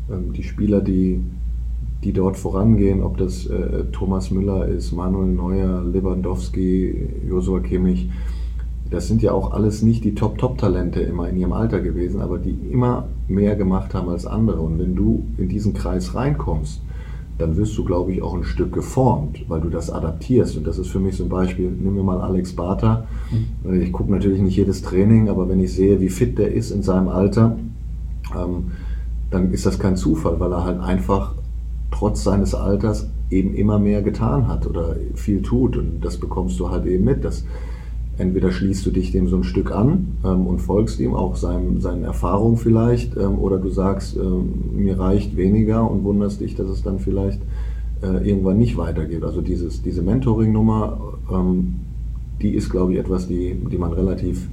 ähm, die Spieler, die, die dort vorangehen, ob das äh, Thomas Müller ist, Manuel Neuer, Lewandowski, Joshua Kimmich, das sind ja auch alles nicht die Top-Top-Talente immer in ihrem Alter gewesen, aber die immer mehr gemacht haben als andere. Und wenn du in diesen Kreis reinkommst, dann wirst du, glaube ich, auch ein Stück geformt, weil du das adaptierst. Und das ist für mich so ein Beispiel, nehmen wir mal Alex Bata. Mhm. Ich gucke natürlich nicht jedes Training, aber wenn ich sehe, wie fit der ist in seinem Alter, ähm, dann ist das kein Zufall, weil er halt einfach trotz seines Alters eben immer mehr getan hat oder viel tut. Und das bekommst du halt eben mit. Das Entweder schließt du dich dem so ein Stück an ähm, und folgst ihm, auch seinem, seinen Erfahrungen vielleicht, ähm, oder du sagst, ähm, mir reicht weniger und wunderst dich, dass es dann vielleicht äh, irgendwann nicht weitergeht. Also dieses, diese Mentoring-Nummer, ähm, die ist, glaube ich, etwas, die, die man relativ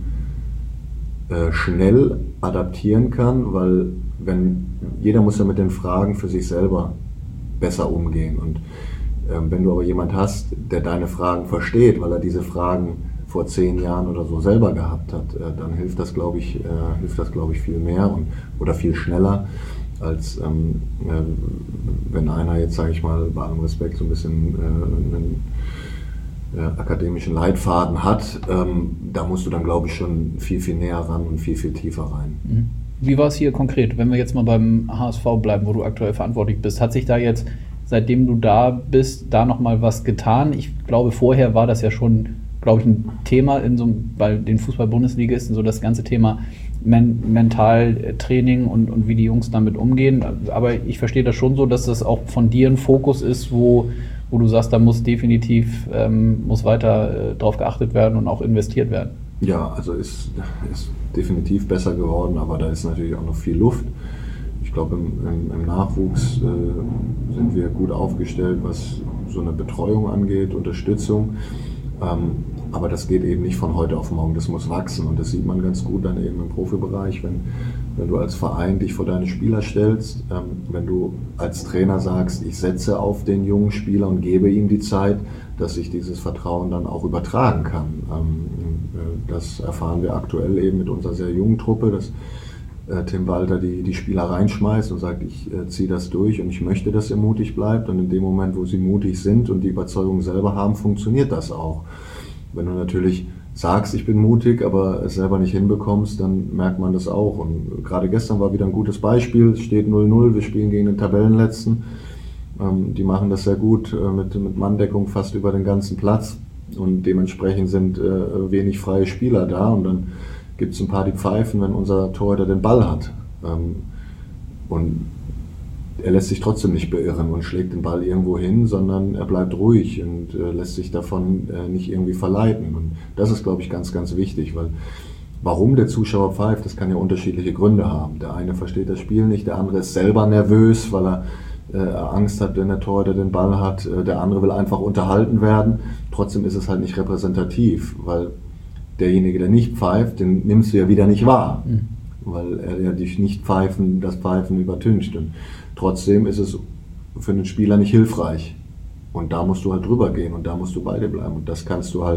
äh, schnell adaptieren kann, weil wenn jeder muss ja mit den Fragen für sich selber besser umgehen. Und ähm, wenn du aber jemand hast, der deine Fragen versteht, weil er diese Fragen vor zehn Jahren oder so selber gehabt hat, dann hilft das, glaube ich, äh, hilft das, glaube ich, viel mehr und, oder viel schneller, als ähm, äh, wenn einer jetzt, sage ich mal, bei allem Respekt so ein bisschen äh, einen äh, akademischen Leitfaden hat. Ähm, da musst du dann, glaube ich, schon viel, viel näher ran und viel, viel tiefer rein. Wie war es hier konkret, wenn wir jetzt mal beim H S V bleiben, wo du aktuell verantwortlich bist? Hat sich da jetzt, seitdem du da bist, da nochmal was getan? Ich glaube, vorher war das ja schon, glaube ich, ein Thema in so, bei den Fußball-Bundesligisten, so das ganze Thema Men- Mentaltraining und, und wie die Jungs damit umgehen. Aber ich verstehe das schon so, dass das auch von dir ein Fokus ist, wo, wo du sagst, da muss definitiv ähm, muss weiter äh, drauf geachtet werden und auch investiert werden. Ja, also ist, ist definitiv besser geworden, aber da ist natürlich auch noch viel Luft. Ich glaube, im, im, im Nachwuchs äh, sind wir gut aufgestellt, was so eine Betreuung angeht, Unterstützung. Ähm, aber das geht eben nicht von heute auf morgen, das muss wachsen und das sieht man ganz gut dann eben im Profibereich, wenn, wenn du als Verein dich vor deine Spieler stellst, ähm, wenn du als Trainer sagst, ich setze auf den jungen Spieler und gebe ihm die Zeit, dass sich dieses Vertrauen dann auch übertragen kann. Ähm, äh, das erfahren wir aktuell eben mit unserer sehr jungen Truppe, dass äh, Tim Walter die, die Spieler reinschmeißt und sagt, ich äh, ziehe das durch und ich möchte, dass ihr mutig bleibt und in dem Moment, wo sie mutig sind und die Überzeugung selber haben, funktioniert das auch. Wenn du natürlich sagst, ich bin mutig, aber es selber nicht hinbekommst, dann merkt man das auch. Und gerade gestern war wieder ein gutes Beispiel. Es steht null null, wir spielen gegen den Tabellenletzten. Ähm, die machen das sehr gut äh, mit, mit Manndeckung fast über den ganzen Platz. Und dementsprechend sind äh, wenig freie Spieler da. Und dann gibt es ein paar, die pfeifen, wenn unser Torhüter den Ball hat. Ähm, und er lässt sich trotzdem nicht beirren und schlägt den Ball irgendwo hin, sondern er bleibt ruhig und äh, lässt sich davon äh, nicht irgendwie verleiten. Und das ist, glaube ich, ganz, ganz wichtig, weil warum der Zuschauer pfeift, das kann ja unterschiedliche Gründe haben. Der eine versteht das Spiel nicht, der andere ist selber nervös, weil er äh, Angst hat, wenn der Torhüter den Ball hat. Äh, der andere will einfach unterhalten werden. Trotzdem ist es halt nicht repräsentativ, weil derjenige, der nicht pfeift, den nimmst du ja wieder nicht wahr, mhm. weil er ja dich nicht pfeifen, das Pfeifen übertüncht. Und trotzdem ist es für den Spieler nicht hilfreich. Und da musst du halt drüber gehen und da musst du bei dir bleiben. Und das kannst du halt,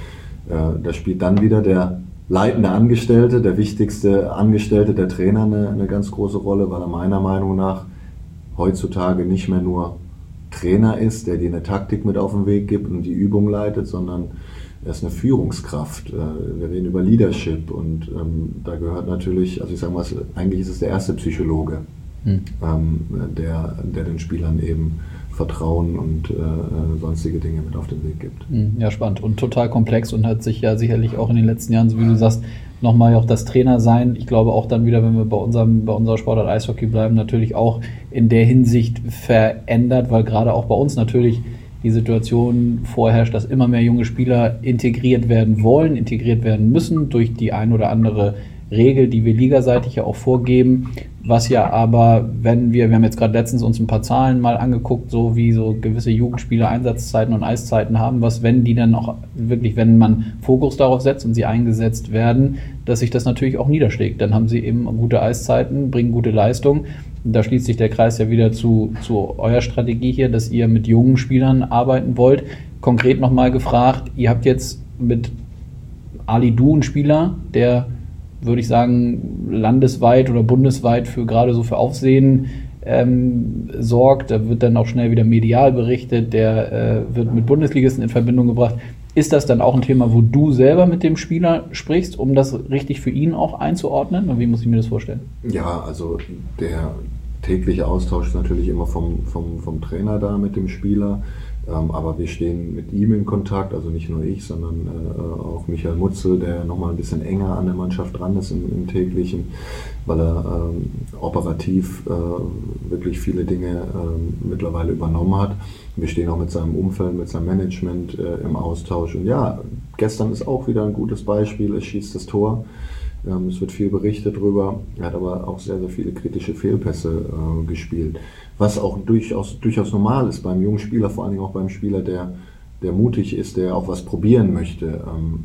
äh, da spielt dann wieder der leitende Angestellte, der wichtigste Angestellte, der Trainer eine, eine ganz große Rolle, weil er meiner Meinung nach heutzutage nicht mehr nur Trainer ist, der dir eine Taktik mit auf den Weg gibt und die Übung leitet, sondern er ist eine Führungskraft. Wir reden über Leadership und ähm, da gehört natürlich, also ich sage mal, eigentlich ist es der erste Psychologe, hm. ähm, der, der den Spielern eben Vertrauen und äh, sonstige Dinge mit auf den Weg gibt. Ja, spannend und total komplex und hat sich ja sicherlich auch in den letzten Jahren, so wie du sagst, nochmal auch das Trainer sein. Ich glaube auch dann wieder, wenn wir bei unserem, bei unserer Sportart Eishockey bleiben, natürlich auch in der Hinsicht verändert, weil gerade auch bei uns natürlich die Situation vorherrscht, dass immer mehr junge Spieler integriert werden wollen, integriert werden müssen durch die ein oder andere Regel, die wir ligaseitig ja auch vorgeben, was ja aber, wenn wir, wir haben jetzt gerade letztens uns ein paar Zahlen mal angeguckt, so wie so gewisse Jugendspieler Einsatzzeiten und Eiszeiten haben, was, wenn die dann auch wirklich, wenn man Fokus darauf setzt und sie eingesetzt werden, dass sich das natürlich auch niederschlägt. Dann haben sie eben gute Eiszeiten, bringen gute Leistung. Da schließt sich der Kreis ja wieder zu, zu eurer Strategie hier, dass ihr mit jungen Spielern arbeiten wollt. Konkret nochmal gefragt, ihr habt jetzt mit Ali Du einen Spieler, der, würde ich sagen, landesweit oder bundesweit für gerade so für Aufsehen ähm, sorgt. Da wird dann auch schnell wieder medial berichtet, der äh, wird mit Bundesligisten in Verbindung gebracht. Ist das dann auch ein Thema, wo du selber mit dem Spieler sprichst, um das richtig für ihn auch einzuordnen? Und wie muss ich mir das vorstellen? Ja, also der tägliche Austausch ist natürlich immer vom, vom, vom Trainer da mit dem Spieler. Ähm, aber wir stehen mit ihm in Kontakt, also nicht nur ich, sondern äh, auch Michael Mutzel, der nochmal ein bisschen enger an der Mannschaft dran ist im, im täglichen, weil er ähm, operativ äh, wirklich viele Dinge äh, mittlerweile übernommen hat. Wir stehen auch mit seinem Umfeld, mit seinem Management äh, im Austausch. Und ja, gestern ist auch wieder ein gutes Beispiel, es schießt das Tor. Ähm, es wird viel berichtet darüber, er hat aber auch sehr, sehr viele kritische Fehlpässe äh, gespielt. Was auch durchaus, durchaus normal ist beim jungen Spieler, vor allen Dingen auch beim Spieler, der, der mutig ist, der auch was probieren möchte. Ähm,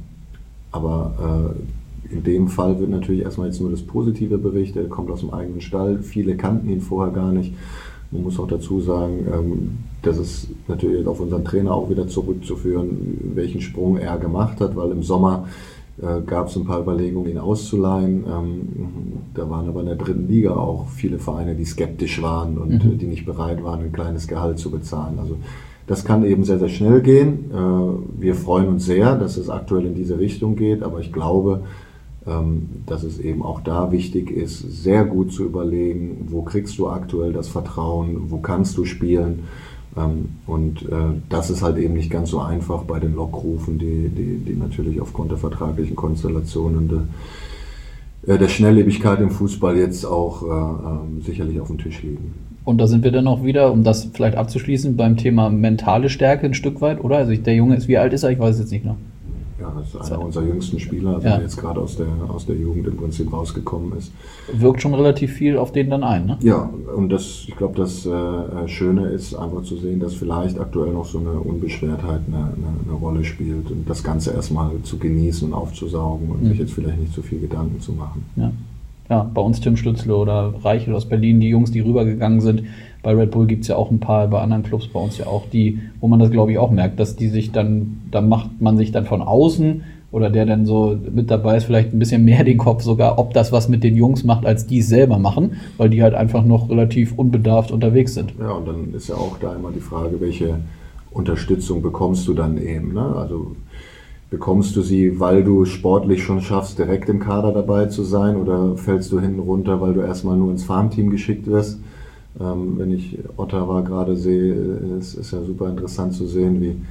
aber äh, in dem Fall wird natürlich erstmal jetzt nur das Positive berichtet, er kommt aus dem eigenen Stall, viele kannten ihn vorher gar nicht. Man muss auch dazu sagen, ähm, das ist natürlich auf unseren Trainer auch wieder zurückzuführen, welchen Sprung er gemacht hat, weil im Sommer äh, gab es ein paar Überlegungen, ihn auszuleihen. Ähm, da waren aber in der dritten Liga auch viele Vereine, die skeptisch waren und mhm. die nicht bereit waren, ein kleines Gehalt zu bezahlen. Also das kann eben sehr, sehr schnell gehen. Äh, wir freuen uns sehr, dass es aktuell in diese Richtung geht, aber ich glaube, ähm, dass es eben auch da wichtig ist, sehr gut zu überlegen, wo kriegst du aktuell das Vertrauen, wo kannst du spielen. Ähm, und äh, das ist halt eben nicht ganz so einfach bei den Lockrufen, die, die, die natürlich aufgrund der vertraglichen Konstellationen der, äh, der Schnelllebigkeit im Fußball jetzt auch äh, äh, sicherlich auf dem Tisch liegen. Und da sind wir dann auch wieder, um das vielleicht abzuschließen, beim Thema mentale Stärke ein Stück weit, oder? Also der Junge ist, wie alt ist er? Ich weiß es jetzt nicht noch. Ja, das ist einer unserer jüngsten Spieler, also ja. der jetzt gerade aus der, aus der Jugend im Prinzip rausgekommen ist. Wirkt schon relativ viel auf den dann ein, ne? Ja, und das, ich glaube, das äh, Schöne ist einfach zu sehen, dass vielleicht aktuell noch so eine Unbeschwertheit eine, eine, eine Rolle spielt und das Ganze erstmal zu genießen und aufzusaugen und mhm. sich jetzt vielleicht nicht so viel Gedanken zu machen. Ja. Ja, bei uns Tim Stützle oder Reichel aus Berlin, die Jungs, die rübergegangen sind. Bei Red Bull gibt es ja auch ein paar, bei anderen Clubs bei uns ja auch die, wo man das glaube ich auch merkt, dass die sich dann, da macht man sich dann von außen oder der dann so mit dabei ist, vielleicht ein bisschen mehr den Kopf sogar, ob das was mit den Jungs macht, als die es selber machen, weil die halt einfach noch relativ unbedarft unterwegs sind. Ja, und dann ist ja auch da immer die Frage, welche Unterstützung bekommst du dann eben, ne? Also bekommst du sie, weil du sportlich schon schaffst, direkt im Kader dabei zu sein, oder fällst du hinten runter, weil du erstmal nur ins Farmteam geschickt wirst? Ähm, wenn ich Ottawa gerade sehe, ist es ja super interessant zu sehen, wie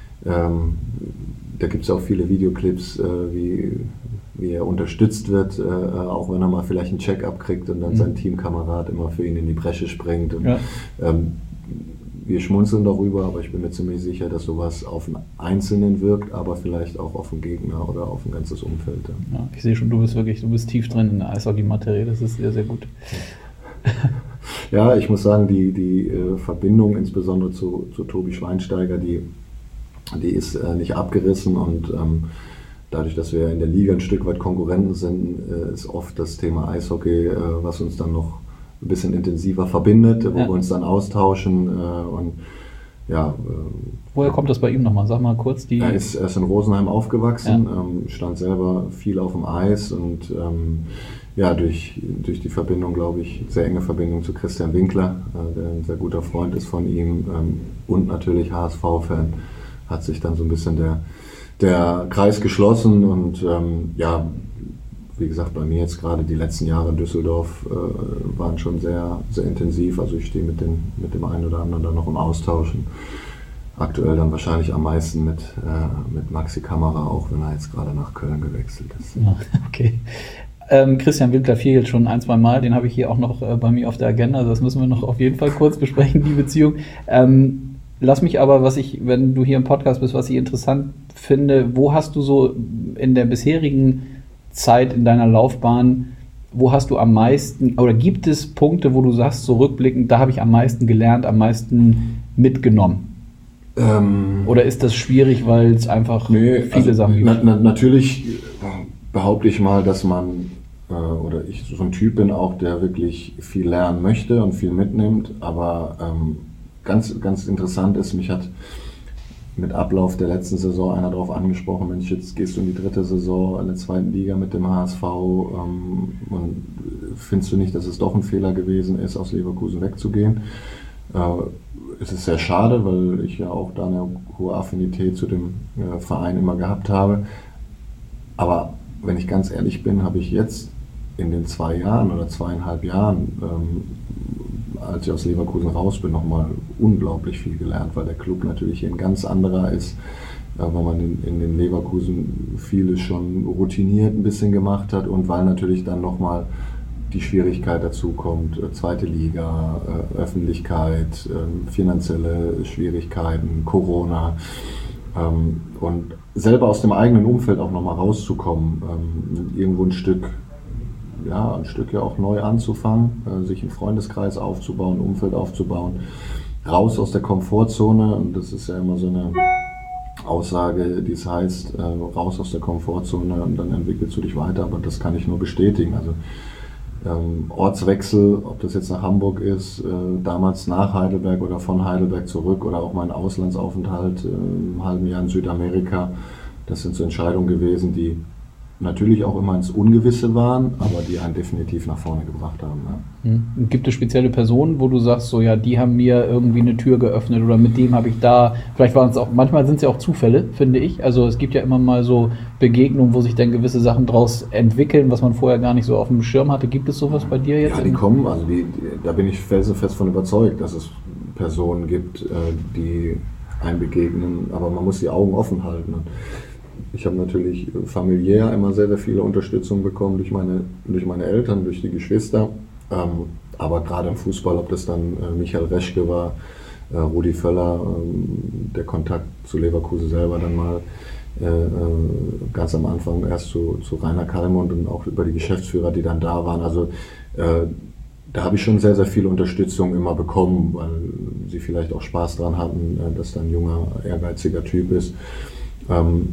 ähm, da gibt es auch viele Videoclips, äh, wie, wie er unterstützt wird, äh, auch wenn er mal vielleicht einen Check-up kriegt und dann mhm. sein Teamkamerad immer für ihn in die Bresche springt. Und, ja. ähm, wir schmunzeln darüber, aber ich bin mir ziemlich sicher, dass sowas auf einen Einzelnen wirkt, aber vielleicht auch auf den Gegner oder auf ein ganzes Umfeld. Ja. Ja, ich sehe schon, du bist wirklich, du bist tief drin in der Eishockey-Materie, das ist sehr, sehr gut. Ja, ich muss sagen, die, die äh, Verbindung insbesondere zu, zu Tobi Schweinsteiger, die, die ist äh, nicht abgerissen, und ähm, dadurch, dass wir in der Liga ein Stück weit Konkurrenten sind, äh, ist oft das Thema Eishockey, äh, was uns dann noch ein bisschen intensiver verbindet, wo ja. wir uns dann austauschen äh, und ja. Äh, Woher kommt das bei ihm nochmal? Sag mal kurz. Die er, ist, er ist in Rosenheim aufgewachsen, ja. ähm, stand selber viel auf dem Eis und ähm, ja, durch, durch die Verbindung, glaube ich, sehr enge Verbindung zu Christian Winkler, äh, der ein sehr guter Freund ist von ihm ähm, und natürlich H S V-Fan, hat sich dann so ein bisschen der, der Kreis geschlossen und ähm, ja, wie gesagt, bei mir jetzt gerade die letzten Jahre in Düsseldorf äh, waren schon sehr, sehr intensiv. Also ich stehe mit, den, mit dem einen oder anderen dann noch im Austausch. Und aktuell dann wahrscheinlich am meisten mit, äh, mit Maxi Kamera, auch wenn er jetzt gerade nach Köln gewechselt ist. Ja, okay. Ähm, Christian Winkler fiel jetzt schon ein, zwei Mal. Den habe ich hier auch noch äh, bei mir auf der Agenda. Also das müssen wir noch auf jeden Fall kurz besprechen, die Beziehung. Ähm, lass mich aber, was ich, wenn du hier im Podcast bist, was ich interessant finde, wo hast du so in der bisherigen Zeit in deiner Laufbahn, wo hast du am meisten, oder gibt es Punkte, wo du sagst, so rückblickend, da habe ich am meisten gelernt, am meisten mitgenommen? Ähm, oder ist das schwierig, weil es einfach nee, viele also Sachen gibt? Na, na, natürlich behaupte ich mal, dass man, äh, oder ich so ein Typ bin auch, der wirklich viel lernen möchte, und viel mitnimmt, aber ähm, ganz, ganz interessant ist, mich hat mit Ablauf der letzten Saison einer darauf angesprochen, Mensch, jetzt gehst du in die dritte Saison in der zweiten Liga mit dem H S V ähm, und findest du nicht, dass es doch ein Fehler gewesen ist, aus Leverkusen wegzugehen? Äh, es ist sehr schade, weil ich ja auch da eine hohe Affinität zu dem äh, Verein immer gehabt habe. Aber wenn ich ganz ehrlich bin, habe ich jetzt in den zwei Jahren oder zweieinhalb Jahren, ähm, als ich aus Leverkusen raus bin, nochmal unglaublich viel gelernt, weil der Club natürlich ein ganz anderer ist, äh, weil man in, in den Leverkusen vieles schon routiniert ein bisschen gemacht hat und weil natürlich dann nochmal die Schwierigkeit dazu kommt, äh, zweite Liga, äh, Öffentlichkeit, äh, finanzielle Schwierigkeiten, Corona ähm, und selber aus dem eigenen Umfeld auch nochmal rauszukommen, ähm, irgendwo ein Stück ja, ein Stück ja auch neu anzufangen, äh, sich einen Freundeskreis aufzubauen, ein Umfeld aufzubauen, raus aus der Komfortzone, und das ist ja immer so eine Aussage, die es heißt, äh, raus aus der Komfortzone und dann entwickelst du dich weiter, aber das kann ich nur bestätigen. Also ähm, Ortswechsel, ob das jetzt nach Hamburg ist, äh, damals nach Heidelberg oder von Heidelberg zurück oder auch mein Auslandsaufenthalt äh, im halben Jahr in Südamerika, das sind so Entscheidungen gewesen, die natürlich auch immer ins Ungewisse waren, aber die einen definitiv nach vorne gebracht haben. Ja. Mhm. Gibt es spezielle Personen, wo du sagst, so ja, die haben mir irgendwie eine Tür geöffnet oder mit dem habe ich da, vielleicht waren es auch, manchmal sind es ja auch Zufälle, finde ich. Also es gibt ja immer mal so Begegnungen, wo sich dann gewisse Sachen draus entwickeln, was man vorher gar nicht so auf dem Schirm hatte. Gibt es sowas bei dir jetzt? Ja, die kommen, also die, die, da bin ich felsenfest von überzeugt, dass es Personen gibt, die einem begegnen, aber man muss die Augen offen halten. Ich habe natürlich familiär immer sehr, sehr viele Unterstützung bekommen durch meine, durch meine Eltern, durch die Geschwister. Ähm, aber gerade im Fußball, ob das dann äh, Michael Reschke war, äh, Rudi Völler, ähm, der Kontakt zu Leverkusen selber dann mal äh, äh, ganz am Anfang erst zu, zu Rainer Kallmund und auch über die Geschäftsführer, die dann da waren. Also äh, da habe ich schon sehr, sehr viel Unterstützung immer bekommen, weil sie vielleicht auch Spaß dran hatten, äh, dass da ein junger, ehrgeiziger Typ ist. Ähm,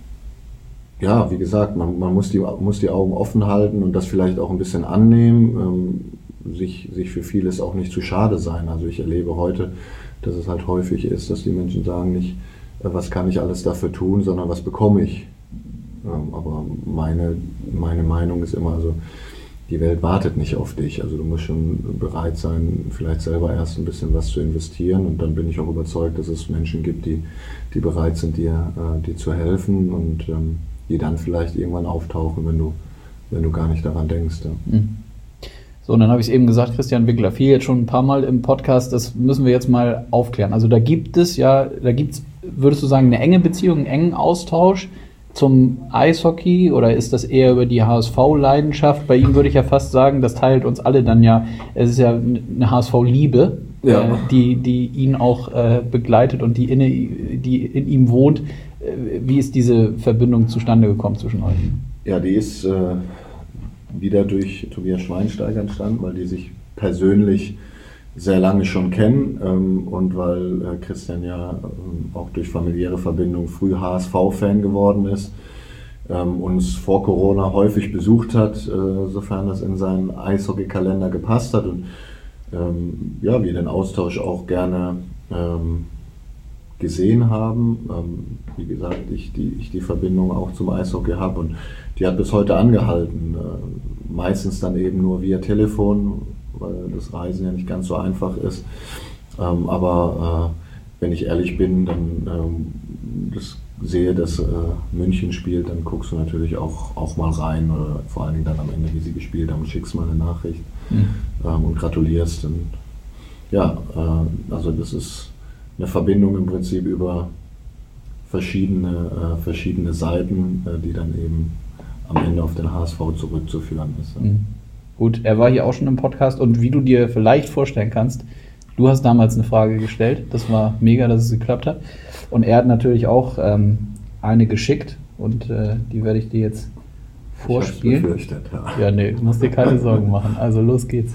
Ja, wie gesagt, man, man muss, die, muss die Augen offen halten und das vielleicht auch ein bisschen annehmen, ähm, sich, sich für vieles auch nicht zu schade sein. Also ich erlebe heute, dass es halt häufig ist, dass die Menschen sagen nicht, äh, was kann ich alles dafür tun, sondern was bekomme ich. Ähm, aber meine, meine Meinung ist immer, also die Welt wartet nicht auf dich. Also du musst schon bereit sein, vielleicht selber erst ein bisschen was zu investieren, und dann bin ich auch überzeugt, dass es Menschen gibt, die, die bereit sind, dir, äh, dir zu helfen und ähm, die dann vielleicht irgendwann auftauchen, wenn du, wenn du gar nicht daran denkst. Ja. So, und dann habe ich es eben gesagt, Christian Wickler, viel jetzt schon ein paar Mal im Podcast, das müssen wir jetzt mal aufklären. Also da gibt es ja, da gibt es, würdest du sagen, eine enge Beziehung, einen engen Austausch zum Eishockey, oder ist das eher über die H S V-Leidenschaft? Bei ihm würde ich ja fast sagen, das teilt uns alle dann ja, es ist ja eine H S V-Liebe, ja. äh, die, die ihn auch äh, begleitet und die in, die in ihm wohnt. Wie ist diese Verbindung zustande gekommen zwischen euch? Ja, die ist äh, wieder durch Tobias Schweinsteiger entstanden, weil die sich persönlich sehr lange schon kennen ähm, und weil äh, Christian ja äh, auch durch familiäre Verbindung früh H S V-Fan geworden ist, ähm, uns vor Corona häufig besucht hat, äh, sofern das in seinen Eishockey-Kalender gepasst hat, und ähm, ja, wir den Austausch auch gerne ähm, gesehen haben. Ähm, wie gesagt, ich die, ich die Verbindung auch zum Eishockey habe, und die hat bis heute angehalten. Äh, meistens dann eben nur via Telefon, weil das Reisen ja nicht ganz so einfach ist. Ähm, aber äh, wenn ich ehrlich bin, dann ähm, das sehe, dass äh, München spielt, dann guckst du natürlich auch, auch mal rein, oder vor allen Dingen dann am Ende, wie sie gespielt haben, und schickst mal eine Nachricht mhm. ähm, und gratulierst. Und, ja, äh, also das ist eine Verbindung im Prinzip über verschiedene, äh, verschiedene Seiten, äh, die dann eben am Ende auf den H S V zurückzuführen ist. Mhm. Gut, er war hier auch schon im Podcast, und wie du dir vielleicht vorstellen kannst, du hast damals eine Frage gestellt, das war mega, dass es geklappt hat, und er hat natürlich auch ähm, eine geschickt, und äh, die werde ich dir jetzt vorspielen. Ich hab's befürchtet, ja. Ja, nee, du musst dir keine Sorgen machen, also los geht's.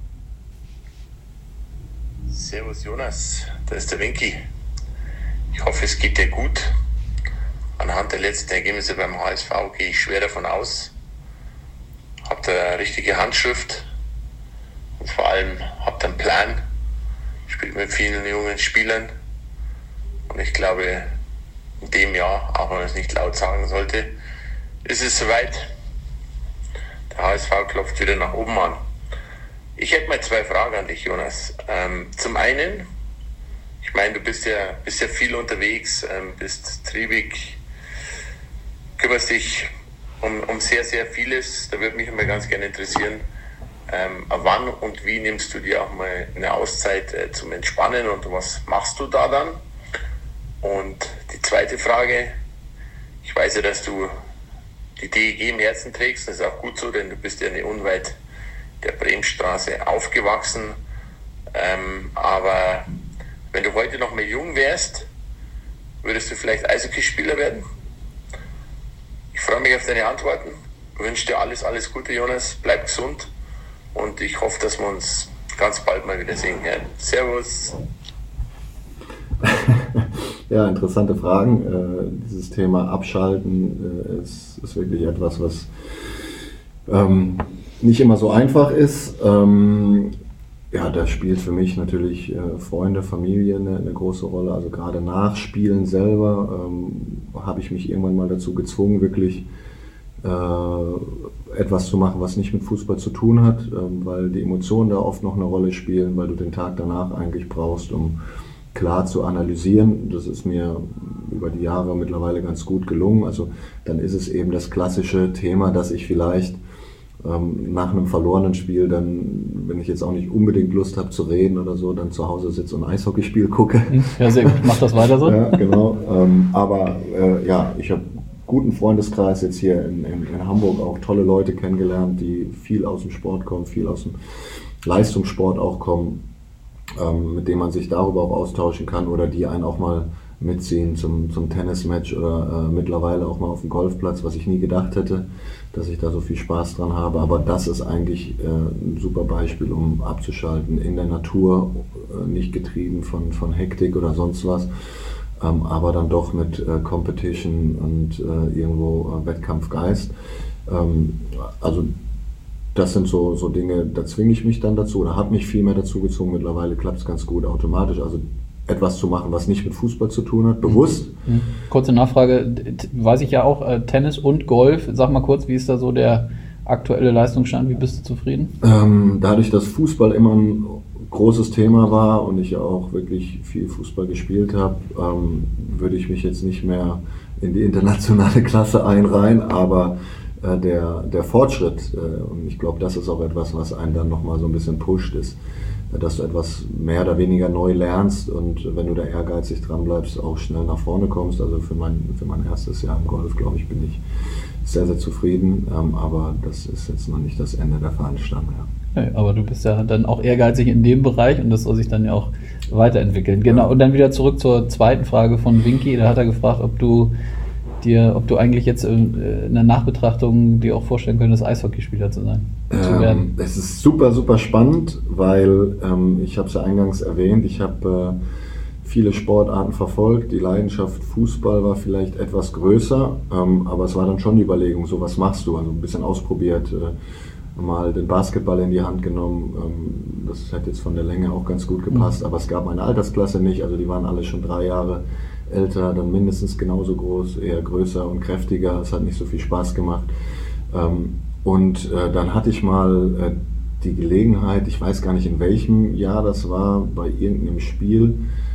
Servus Jonas, da ist der Winky. Ich hoffe, es geht dir gut. Anhand der letzten Ergebnisse beim H S V gehe ich schwer davon aus. Habt ihr eine richtige Handschrift und vor allem habt ihr einen Plan. Spielt mit vielen jungen Spielern Und ich glaube, in dem Jahr, auch wenn man es nicht laut sagen sollte, ist es soweit. Der H S V klopft wieder nach oben an. Ich hätte mal zwei Fragen an dich, Jonas. Ähm, zum einen, ich meine, du bist ja, bist ja viel unterwegs, ähm, bist triebig, kümmerst dich um, um sehr, sehr vieles. Da würde mich immer ganz gerne interessieren, ähm, wann und wie nimmst du dir auch mal eine Auszeit äh, zum Entspannen und was machst du da dann? Und die zweite Frage, ich weiß ja, dass du die D E G im Herzen trägst, das ist auch gut so, denn du bist ja nicht unweit der Bremstraße aufgewachsen. Ähm, aber wenn du heute noch mehr jung wärst, würdest du vielleicht Eishockeyspieler werden? Ich freue mich auf deine Antworten. Ich wünsche dir alles, alles Gute, Jonas. Bleib gesund und ich hoffe, dass wir uns ganz bald mal wieder sehen werden. Servus. Ja, interessante Fragen. Äh, dieses Thema Abschalten äh, ist, ist wirklich etwas, was ähm, nicht immer so einfach ist. Ähm, ja, da spielt für mich natürlich äh, Freunde, Familie eine, eine große Rolle. Also gerade nach Spielen selber ähm, habe ich mich irgendwann mal dazu gezwungen, wirklich äh, etwas zu machen, was nicht mit Fußball zu tun hat, ähm, weil die Emotionen da oft noch eine Rolle spielen, weil du den Tag danach eigentlich brauchst, um klar zu analysieren. Das ist mir über die Jahre mittlerweile ganz gut gelungen. Also dann ist es eben das klassische Thema, dass ich vielleicht ähm, nach einem verlorenen Spiel dann, wenn ich jetzt auch nicht unbedingt Lust habe zu reden oder so, dann zu Hause sitze und ein Eishockeyspiel gucke. Ja, sehr gut. Mach das weiter so. Ja, genau. Ähm, aber äh, ja, ich habe einen guten Freundeskreis jetzt hier in, in, in Hamburg, auch tolle Leute kennengelernt, die viel aus dem Sport kommen, viel aus dem Leistungssport auch kommen, ähm, mit denen man sich darüber auch austauschen kann oder die einen auch mal mitziehen zum, zum Tennismatch oder äh, mittlerweile auch mal auf dem Golfplatz, was ich nie gedacht hätte, dass ich da so viel Spaß dran habe. Aber das ist eigentlich äh, ein super Beispiel, um abzuschalten, in der Natur, äh, nicht getrieben von, von Hektik oder sonst was, ähm, aber dann doch mit äh, Competition und äh, irgendwo äh, Wettkampfgeist. Ähm, also das sind so, so Dinge, da zwinge ich mich dann dazu oder habe mich viel mehr dazu gezwungen. Mittlerweile klappt es ganz gut automatisch. Also etwas zu machen, was nicht mit Fußball zu tun hat, bewusst. Mhm. Kurze Nachfrage, weiß ich ja auch, äh, Tennis und Golf. Sag mal kurz, wie ist da so der aktuelle Leistungsstand? Wie bist du zufrieden? Ähm, dadurch, dass Fußball immer ein großes Thema war und ich ja auch wirklich viel Fußball gespielt habe, ähm, würde ich mich jetzt nicht mehr in die internationale Klasse einreihen, aber äh, der, der Fortschritt, äh, und ich glaube, das ist auch etwas, was einen dann nochmal so ein bisschen pusht, ist, dass du etwas mehr oder weniger neu lernst und wenn du da ehrgeizig dran bleibst, auch schnell nach vorne kommst. Also für mein, für mein erstes Jahr im Golf, glaube ich, bin ich sehr, sehr zufrieden, ähm, aber das ist jetzt noch nicht das Ende der Fahnenstange. Ja. Ja, aber du bist ja dann auch ehrgeizig in dem Bereich und das soll sich dann ja auch weiterentwickeln. Genau, ja. Und dann wieder zurück zur zweiten Frage von Winky. Da hat er gefragt, ob du dir, ob du eigentlich jetzt in der Nachbetrachtung dir auch vorstellen könntest, Eishockeyspieler zu sein, ähm, zu werden. Es ist super, super spannend, weil ähm, ich habe es ja eingangs erwähnt, ich habe äh, viele Sportarten verfolgt. Die Leidenschaft Fußball war vielleicht etwas größer, ähm, aber es war dann schon die Überlegung, so was machst du? Also ein bisschen ausprobiert, äh, mal den Basketball in die Hand genommen. Ähm, das hätte jetzt von der Länge auch ganz gut gepasst, mhm. aber es gab meine Altersklasse nicht, also die waren alle schon drei Jahre älter, dann mindestens genauso groß, eher größer und kräftiger. Es hat nicht so viel Spaß gemacht. Ähm, und äh, dann hatte ich mal äh, die Gelegenheit, ich weiß gar nicht in welchem Jahr das war, bei irgendeinem Spiel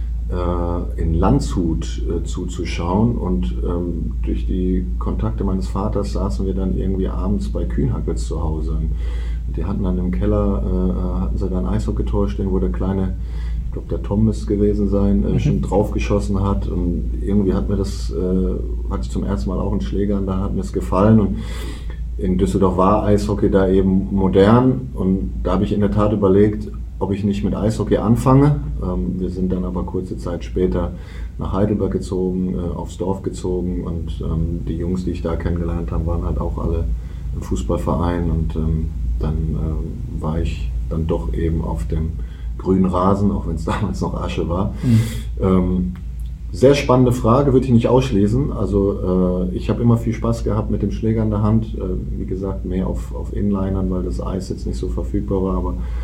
äh, in Landshut äh, zuzuschauen und ähm, durch die Kontakte meines Vaters saßen wir dann irgendwie abends bei Kühnhackels zu Hause. Und die hatten dann im Keller, äh, hatten sie dann ein Eishockeytor stehen, wo der kleine, ich glaube der Tom müsste gewesen sein, äh, mhm. schon draufgeschossen hat und irgendwie hat mir das, äh, hatte ich zum ersten Mal auch einen Schläger und da hat mir es gefallen und in Düsseldorf war Eishockey da eben modern und da habe ich in der Tat überlegt, ob ich nicht mit Eishockey anfange. Ähm, wir sind dann aber kurze Zeit später nach Heidelberg gezogen, äh, aufs Dorf gezogen und ähm, die Jungs, die ich da kennengelernt habe, waren halt auch alle im Fußballverein und ähm, dann äh, war ich dann doch eben auf dem grünen Rasen, auch wenn es damals noch Asche war. Mhm. Ähm, sehr spannende Frage, würde ich nicht ausschließen. Also äh, ich habe immer viel Spaß gehabt mit dem Schläger in der Hand. Äh, wie gesagt, mehr auf, auf Inlinern, weil das Eis jetzt nicht so verfügbar war. Aber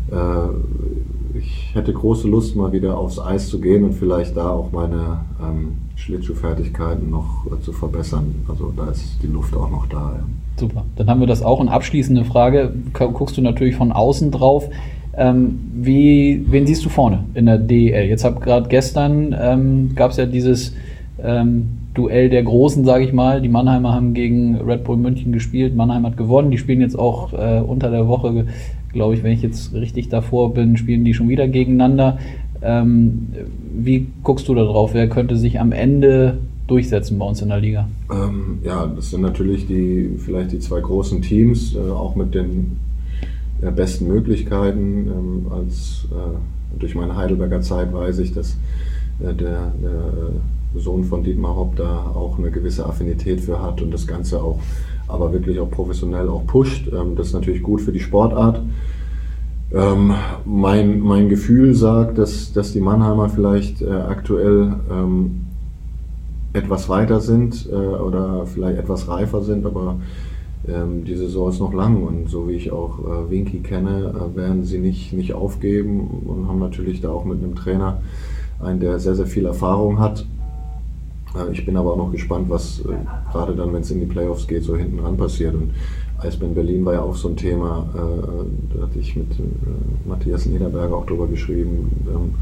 äh, ich hätte große Lust, mal wieder aufs Eis zu gehen und vielleicht da auch meine ähm, Schlittschuhfertigkeiten noch äh, zu verbessern. Also da ist die Luft auch noch da. Ja. Super, dann haben wir das auch. Und abschließende Frage, guckst du natürlich von außen drauf. Ähm, wie, wen siehst du vorne in der D E L? Jetzt hab gerade gestern ähm, gab es ja dieses ähm, Duell der Großen, sage ich mal. Die Mannheimer haben gegen Red Bull München gespielt. Mannheim hat gewonnen. Die spielen jetzt auch äh, unter der Woche, glaube ich, wenn ich jetzt richtig davor bin, spielen die schon wieder gegeneinander. Ähm, wie guckst du da drauf? Wer könnte sich am Ende durchsetzen bei uns in der Liga? Ähm, ja, das sind natürlich die vielleicht die zwei großen Teams, äh, auch mit den äh, besten Möglichkeiten. Ähm, als äh, durch meine Heidelberger Zeit weiß ich, dass äh, der, der Sohn von Dietmar Hopp da auch eine gewisse Affinität für hat und das Ganze auch, aber wirklich auch professionell auch pusht. Ähm, das ist natürlich gut für die Sportart. Ähm, mein, mein Gefühl sagt, dass, dass die Mannheimer vielleicht äh, aktuell ähm, etwas weiter sind äh, oder vielleicht etwas reifer sind, aber ähm, die Saison ist noch lang und so wie ich auch äh, Winky kenne, äh, werden sie nicht, nicht aufgeben und haben natürlich da auch mit einem Trainer einen, der sehr, sehr viel Erfahrung hat. Äh, ich bin aber auch noch gespannt, was äh, gerade dann, wenn es in die Playoffs geht, so hinten ran passiert. Und Eisbären Berlin war ja auch so ein Thema, äh, da hatte ich mit äh, Matthias Niederberger auch drüber geschrieben. Ähm,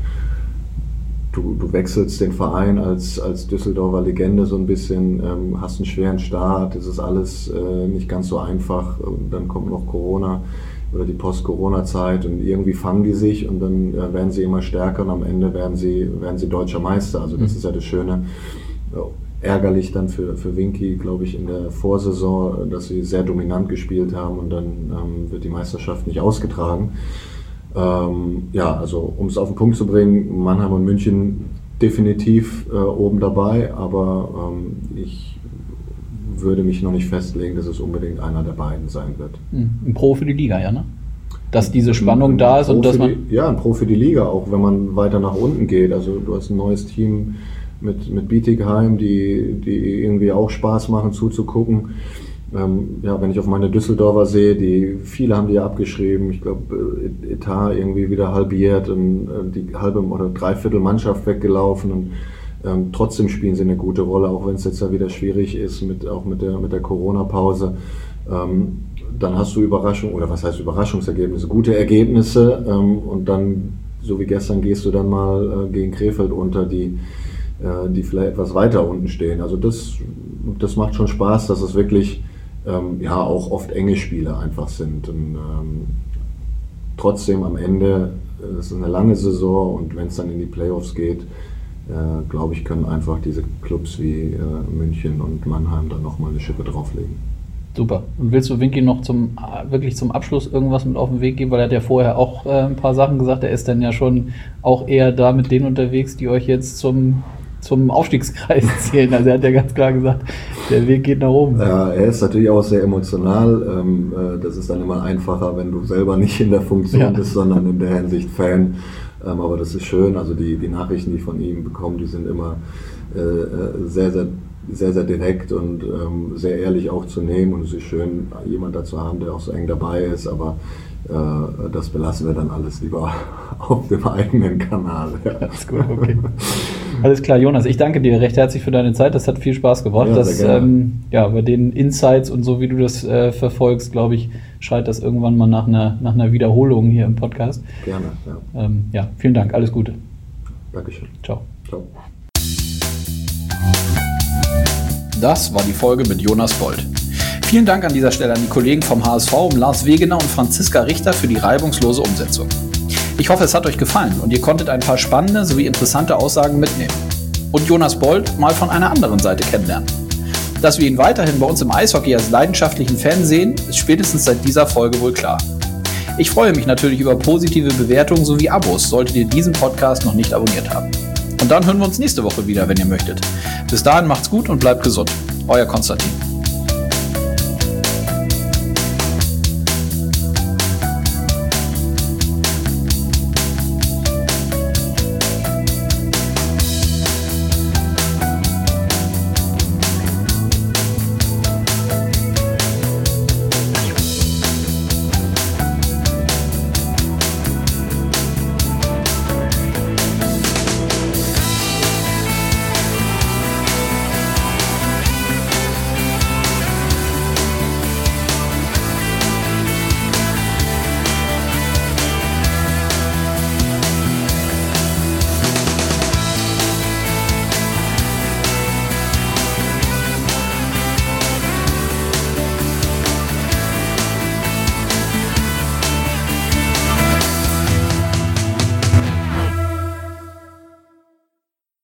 Du, du wechselst den Verein als, als Düsseldorfer Legende so ein bisschen, ähm, hast einen schweren Start, es ist alles äh, nicht ganz so einfach, und dann kommt noch Corona oder die Post-Corona-Zeit und irgendwie fangen die sich und dann äh, werden sie immer stärker und am Ende werden sie, werden sie deutscher Meister. Also das mhm. ist ja das Schöne. Äh, ärgerlich dann für, für Winky, glaube ich, in der Vorsaison, dass sie sehr dominant gespielt haben und dann ähm, wird die Meisterschaft nicht ausgetragen. Ähm, ja, also um es auf den Punkt zu bringen, Mannheim und München definitiv äh, oben dabei, aber ähm, ich würde mich noch nicht festlegen, dass es unbedingt einer der beiden sein wird. Ein Pro für die Liga, ja, ne? Dass diese Spannung ein, da ist und dass man... Die, ja, ein Pro für die Liga, auch wenn man weiter nach unten geht. Also du hast ein neues Team mit, mit Bietigheim, die, die irgendwie auch Spaß machen zuzugucken. Ähm, ja, wenn ich auf meine Düsseldorfer sehe, die viele haben die ja abgeschrieben, ich glaube Etat irgendwie wieder halbiert und äh, die halbe oder dreiviertel Mannschaft weggelaufen und ähm, trotzdem spielen sie eine gute Rolle, auch wenn es jetzt ja wieder schwierig ist, mit, auch mit der, mit der Corona-Pause. Ähm, dann hast du Überraschung, oder was heißt Überraschungsergebnisse, gute Ergebnisse ähm, und dann, so wie gestern, gehst du dann mal äh, gegen Krefeld unter, die, äh, die vielleicht etwas weiter unten stehen. Also das, das macht schon Spaß, dass es wirklich Ähm, ja, auch oft enge Spiele einfach sind. Und, ähm, trotzdem am Ende, es ist eine lange Saison und wenn es dann in die Playoffs geht, äh, glaube ich, können einfach diese Clubs wie äh, München und Mannheim dann nochmal eine Schippe drauflegen. Super. Und willst du Winky noch zum wirklich zum Abschluss irgendwas mit auf den Weg geben? Weil er hat ja vorher auch äh, ein paar Sachen gesagt. Er ist dann ja schon auch eher da mit denen unterwegs, die euch jetzt zum zum Aufstiegskreis zählen. Also er hat ja ganz klar gesagt, der Weg geht nach oben. Ja, er ist natürlich auch sehr emotional. Das ist dann immer einfacher, wenn du selber nicht in der Funktion ja. bist, sondern in der Hinsicht Fan. Aber das ist schön. Also die, die Nachrichten, die ich von ihm bekomme, die sind immer sehr, sehr, sehr, sehr direkt und sehr ehrlich auch zu nehmen. Und es ist schön, jemand dazu haben, der auch so eng dabei ist. Aber das belassen wir dann alles lieber auf dem eigenen Kanal. Ja. Alles gut, okay. Alles klar, Jonas, ich danke dir recht herzlich für deine Zeit. Das hat viel Spaß gemacht. Ja, das, ähm, ja, bei den Insights und so, wie du das äh, verfolgst, glaube ich, schreit das irgendwann mal nach einer, nach einer Wiederholung hier im Podcast. Gerne, ja. Ähm, ja, vielen Dank, alles Gute. Dankeschön. Ciao. Ciao. Das war die Folge mit Jonas Bold. Vielen Dank an dieser Stelle an die Kollegen vom H S V um Lars Wegener und Franziska Richter für die reibungslose Umsetzung. Ich hoffe, es hat euch gefallen und ihr konntet ein paar spannende sowie interessante Aussagen mitnehmen. Und Jonas Bold mal von einer anderen Seite kennenlernen. Dass wir ihn weiterhin bei uns im Eishockey als leidenschaftlichen Fan sehen, ist spätestens seit dieser Folge wohl klar. Ich freue mich natürlich über positive Bewertungen sowie Abos, solltet ihr diesen Podcast noch nicht abonniert haben. Und dann hören wir uns nächste Woche wieder, wenn ihr möchtet. Bis dahin macht's gut und bleibt gesund. Euer Konstantin.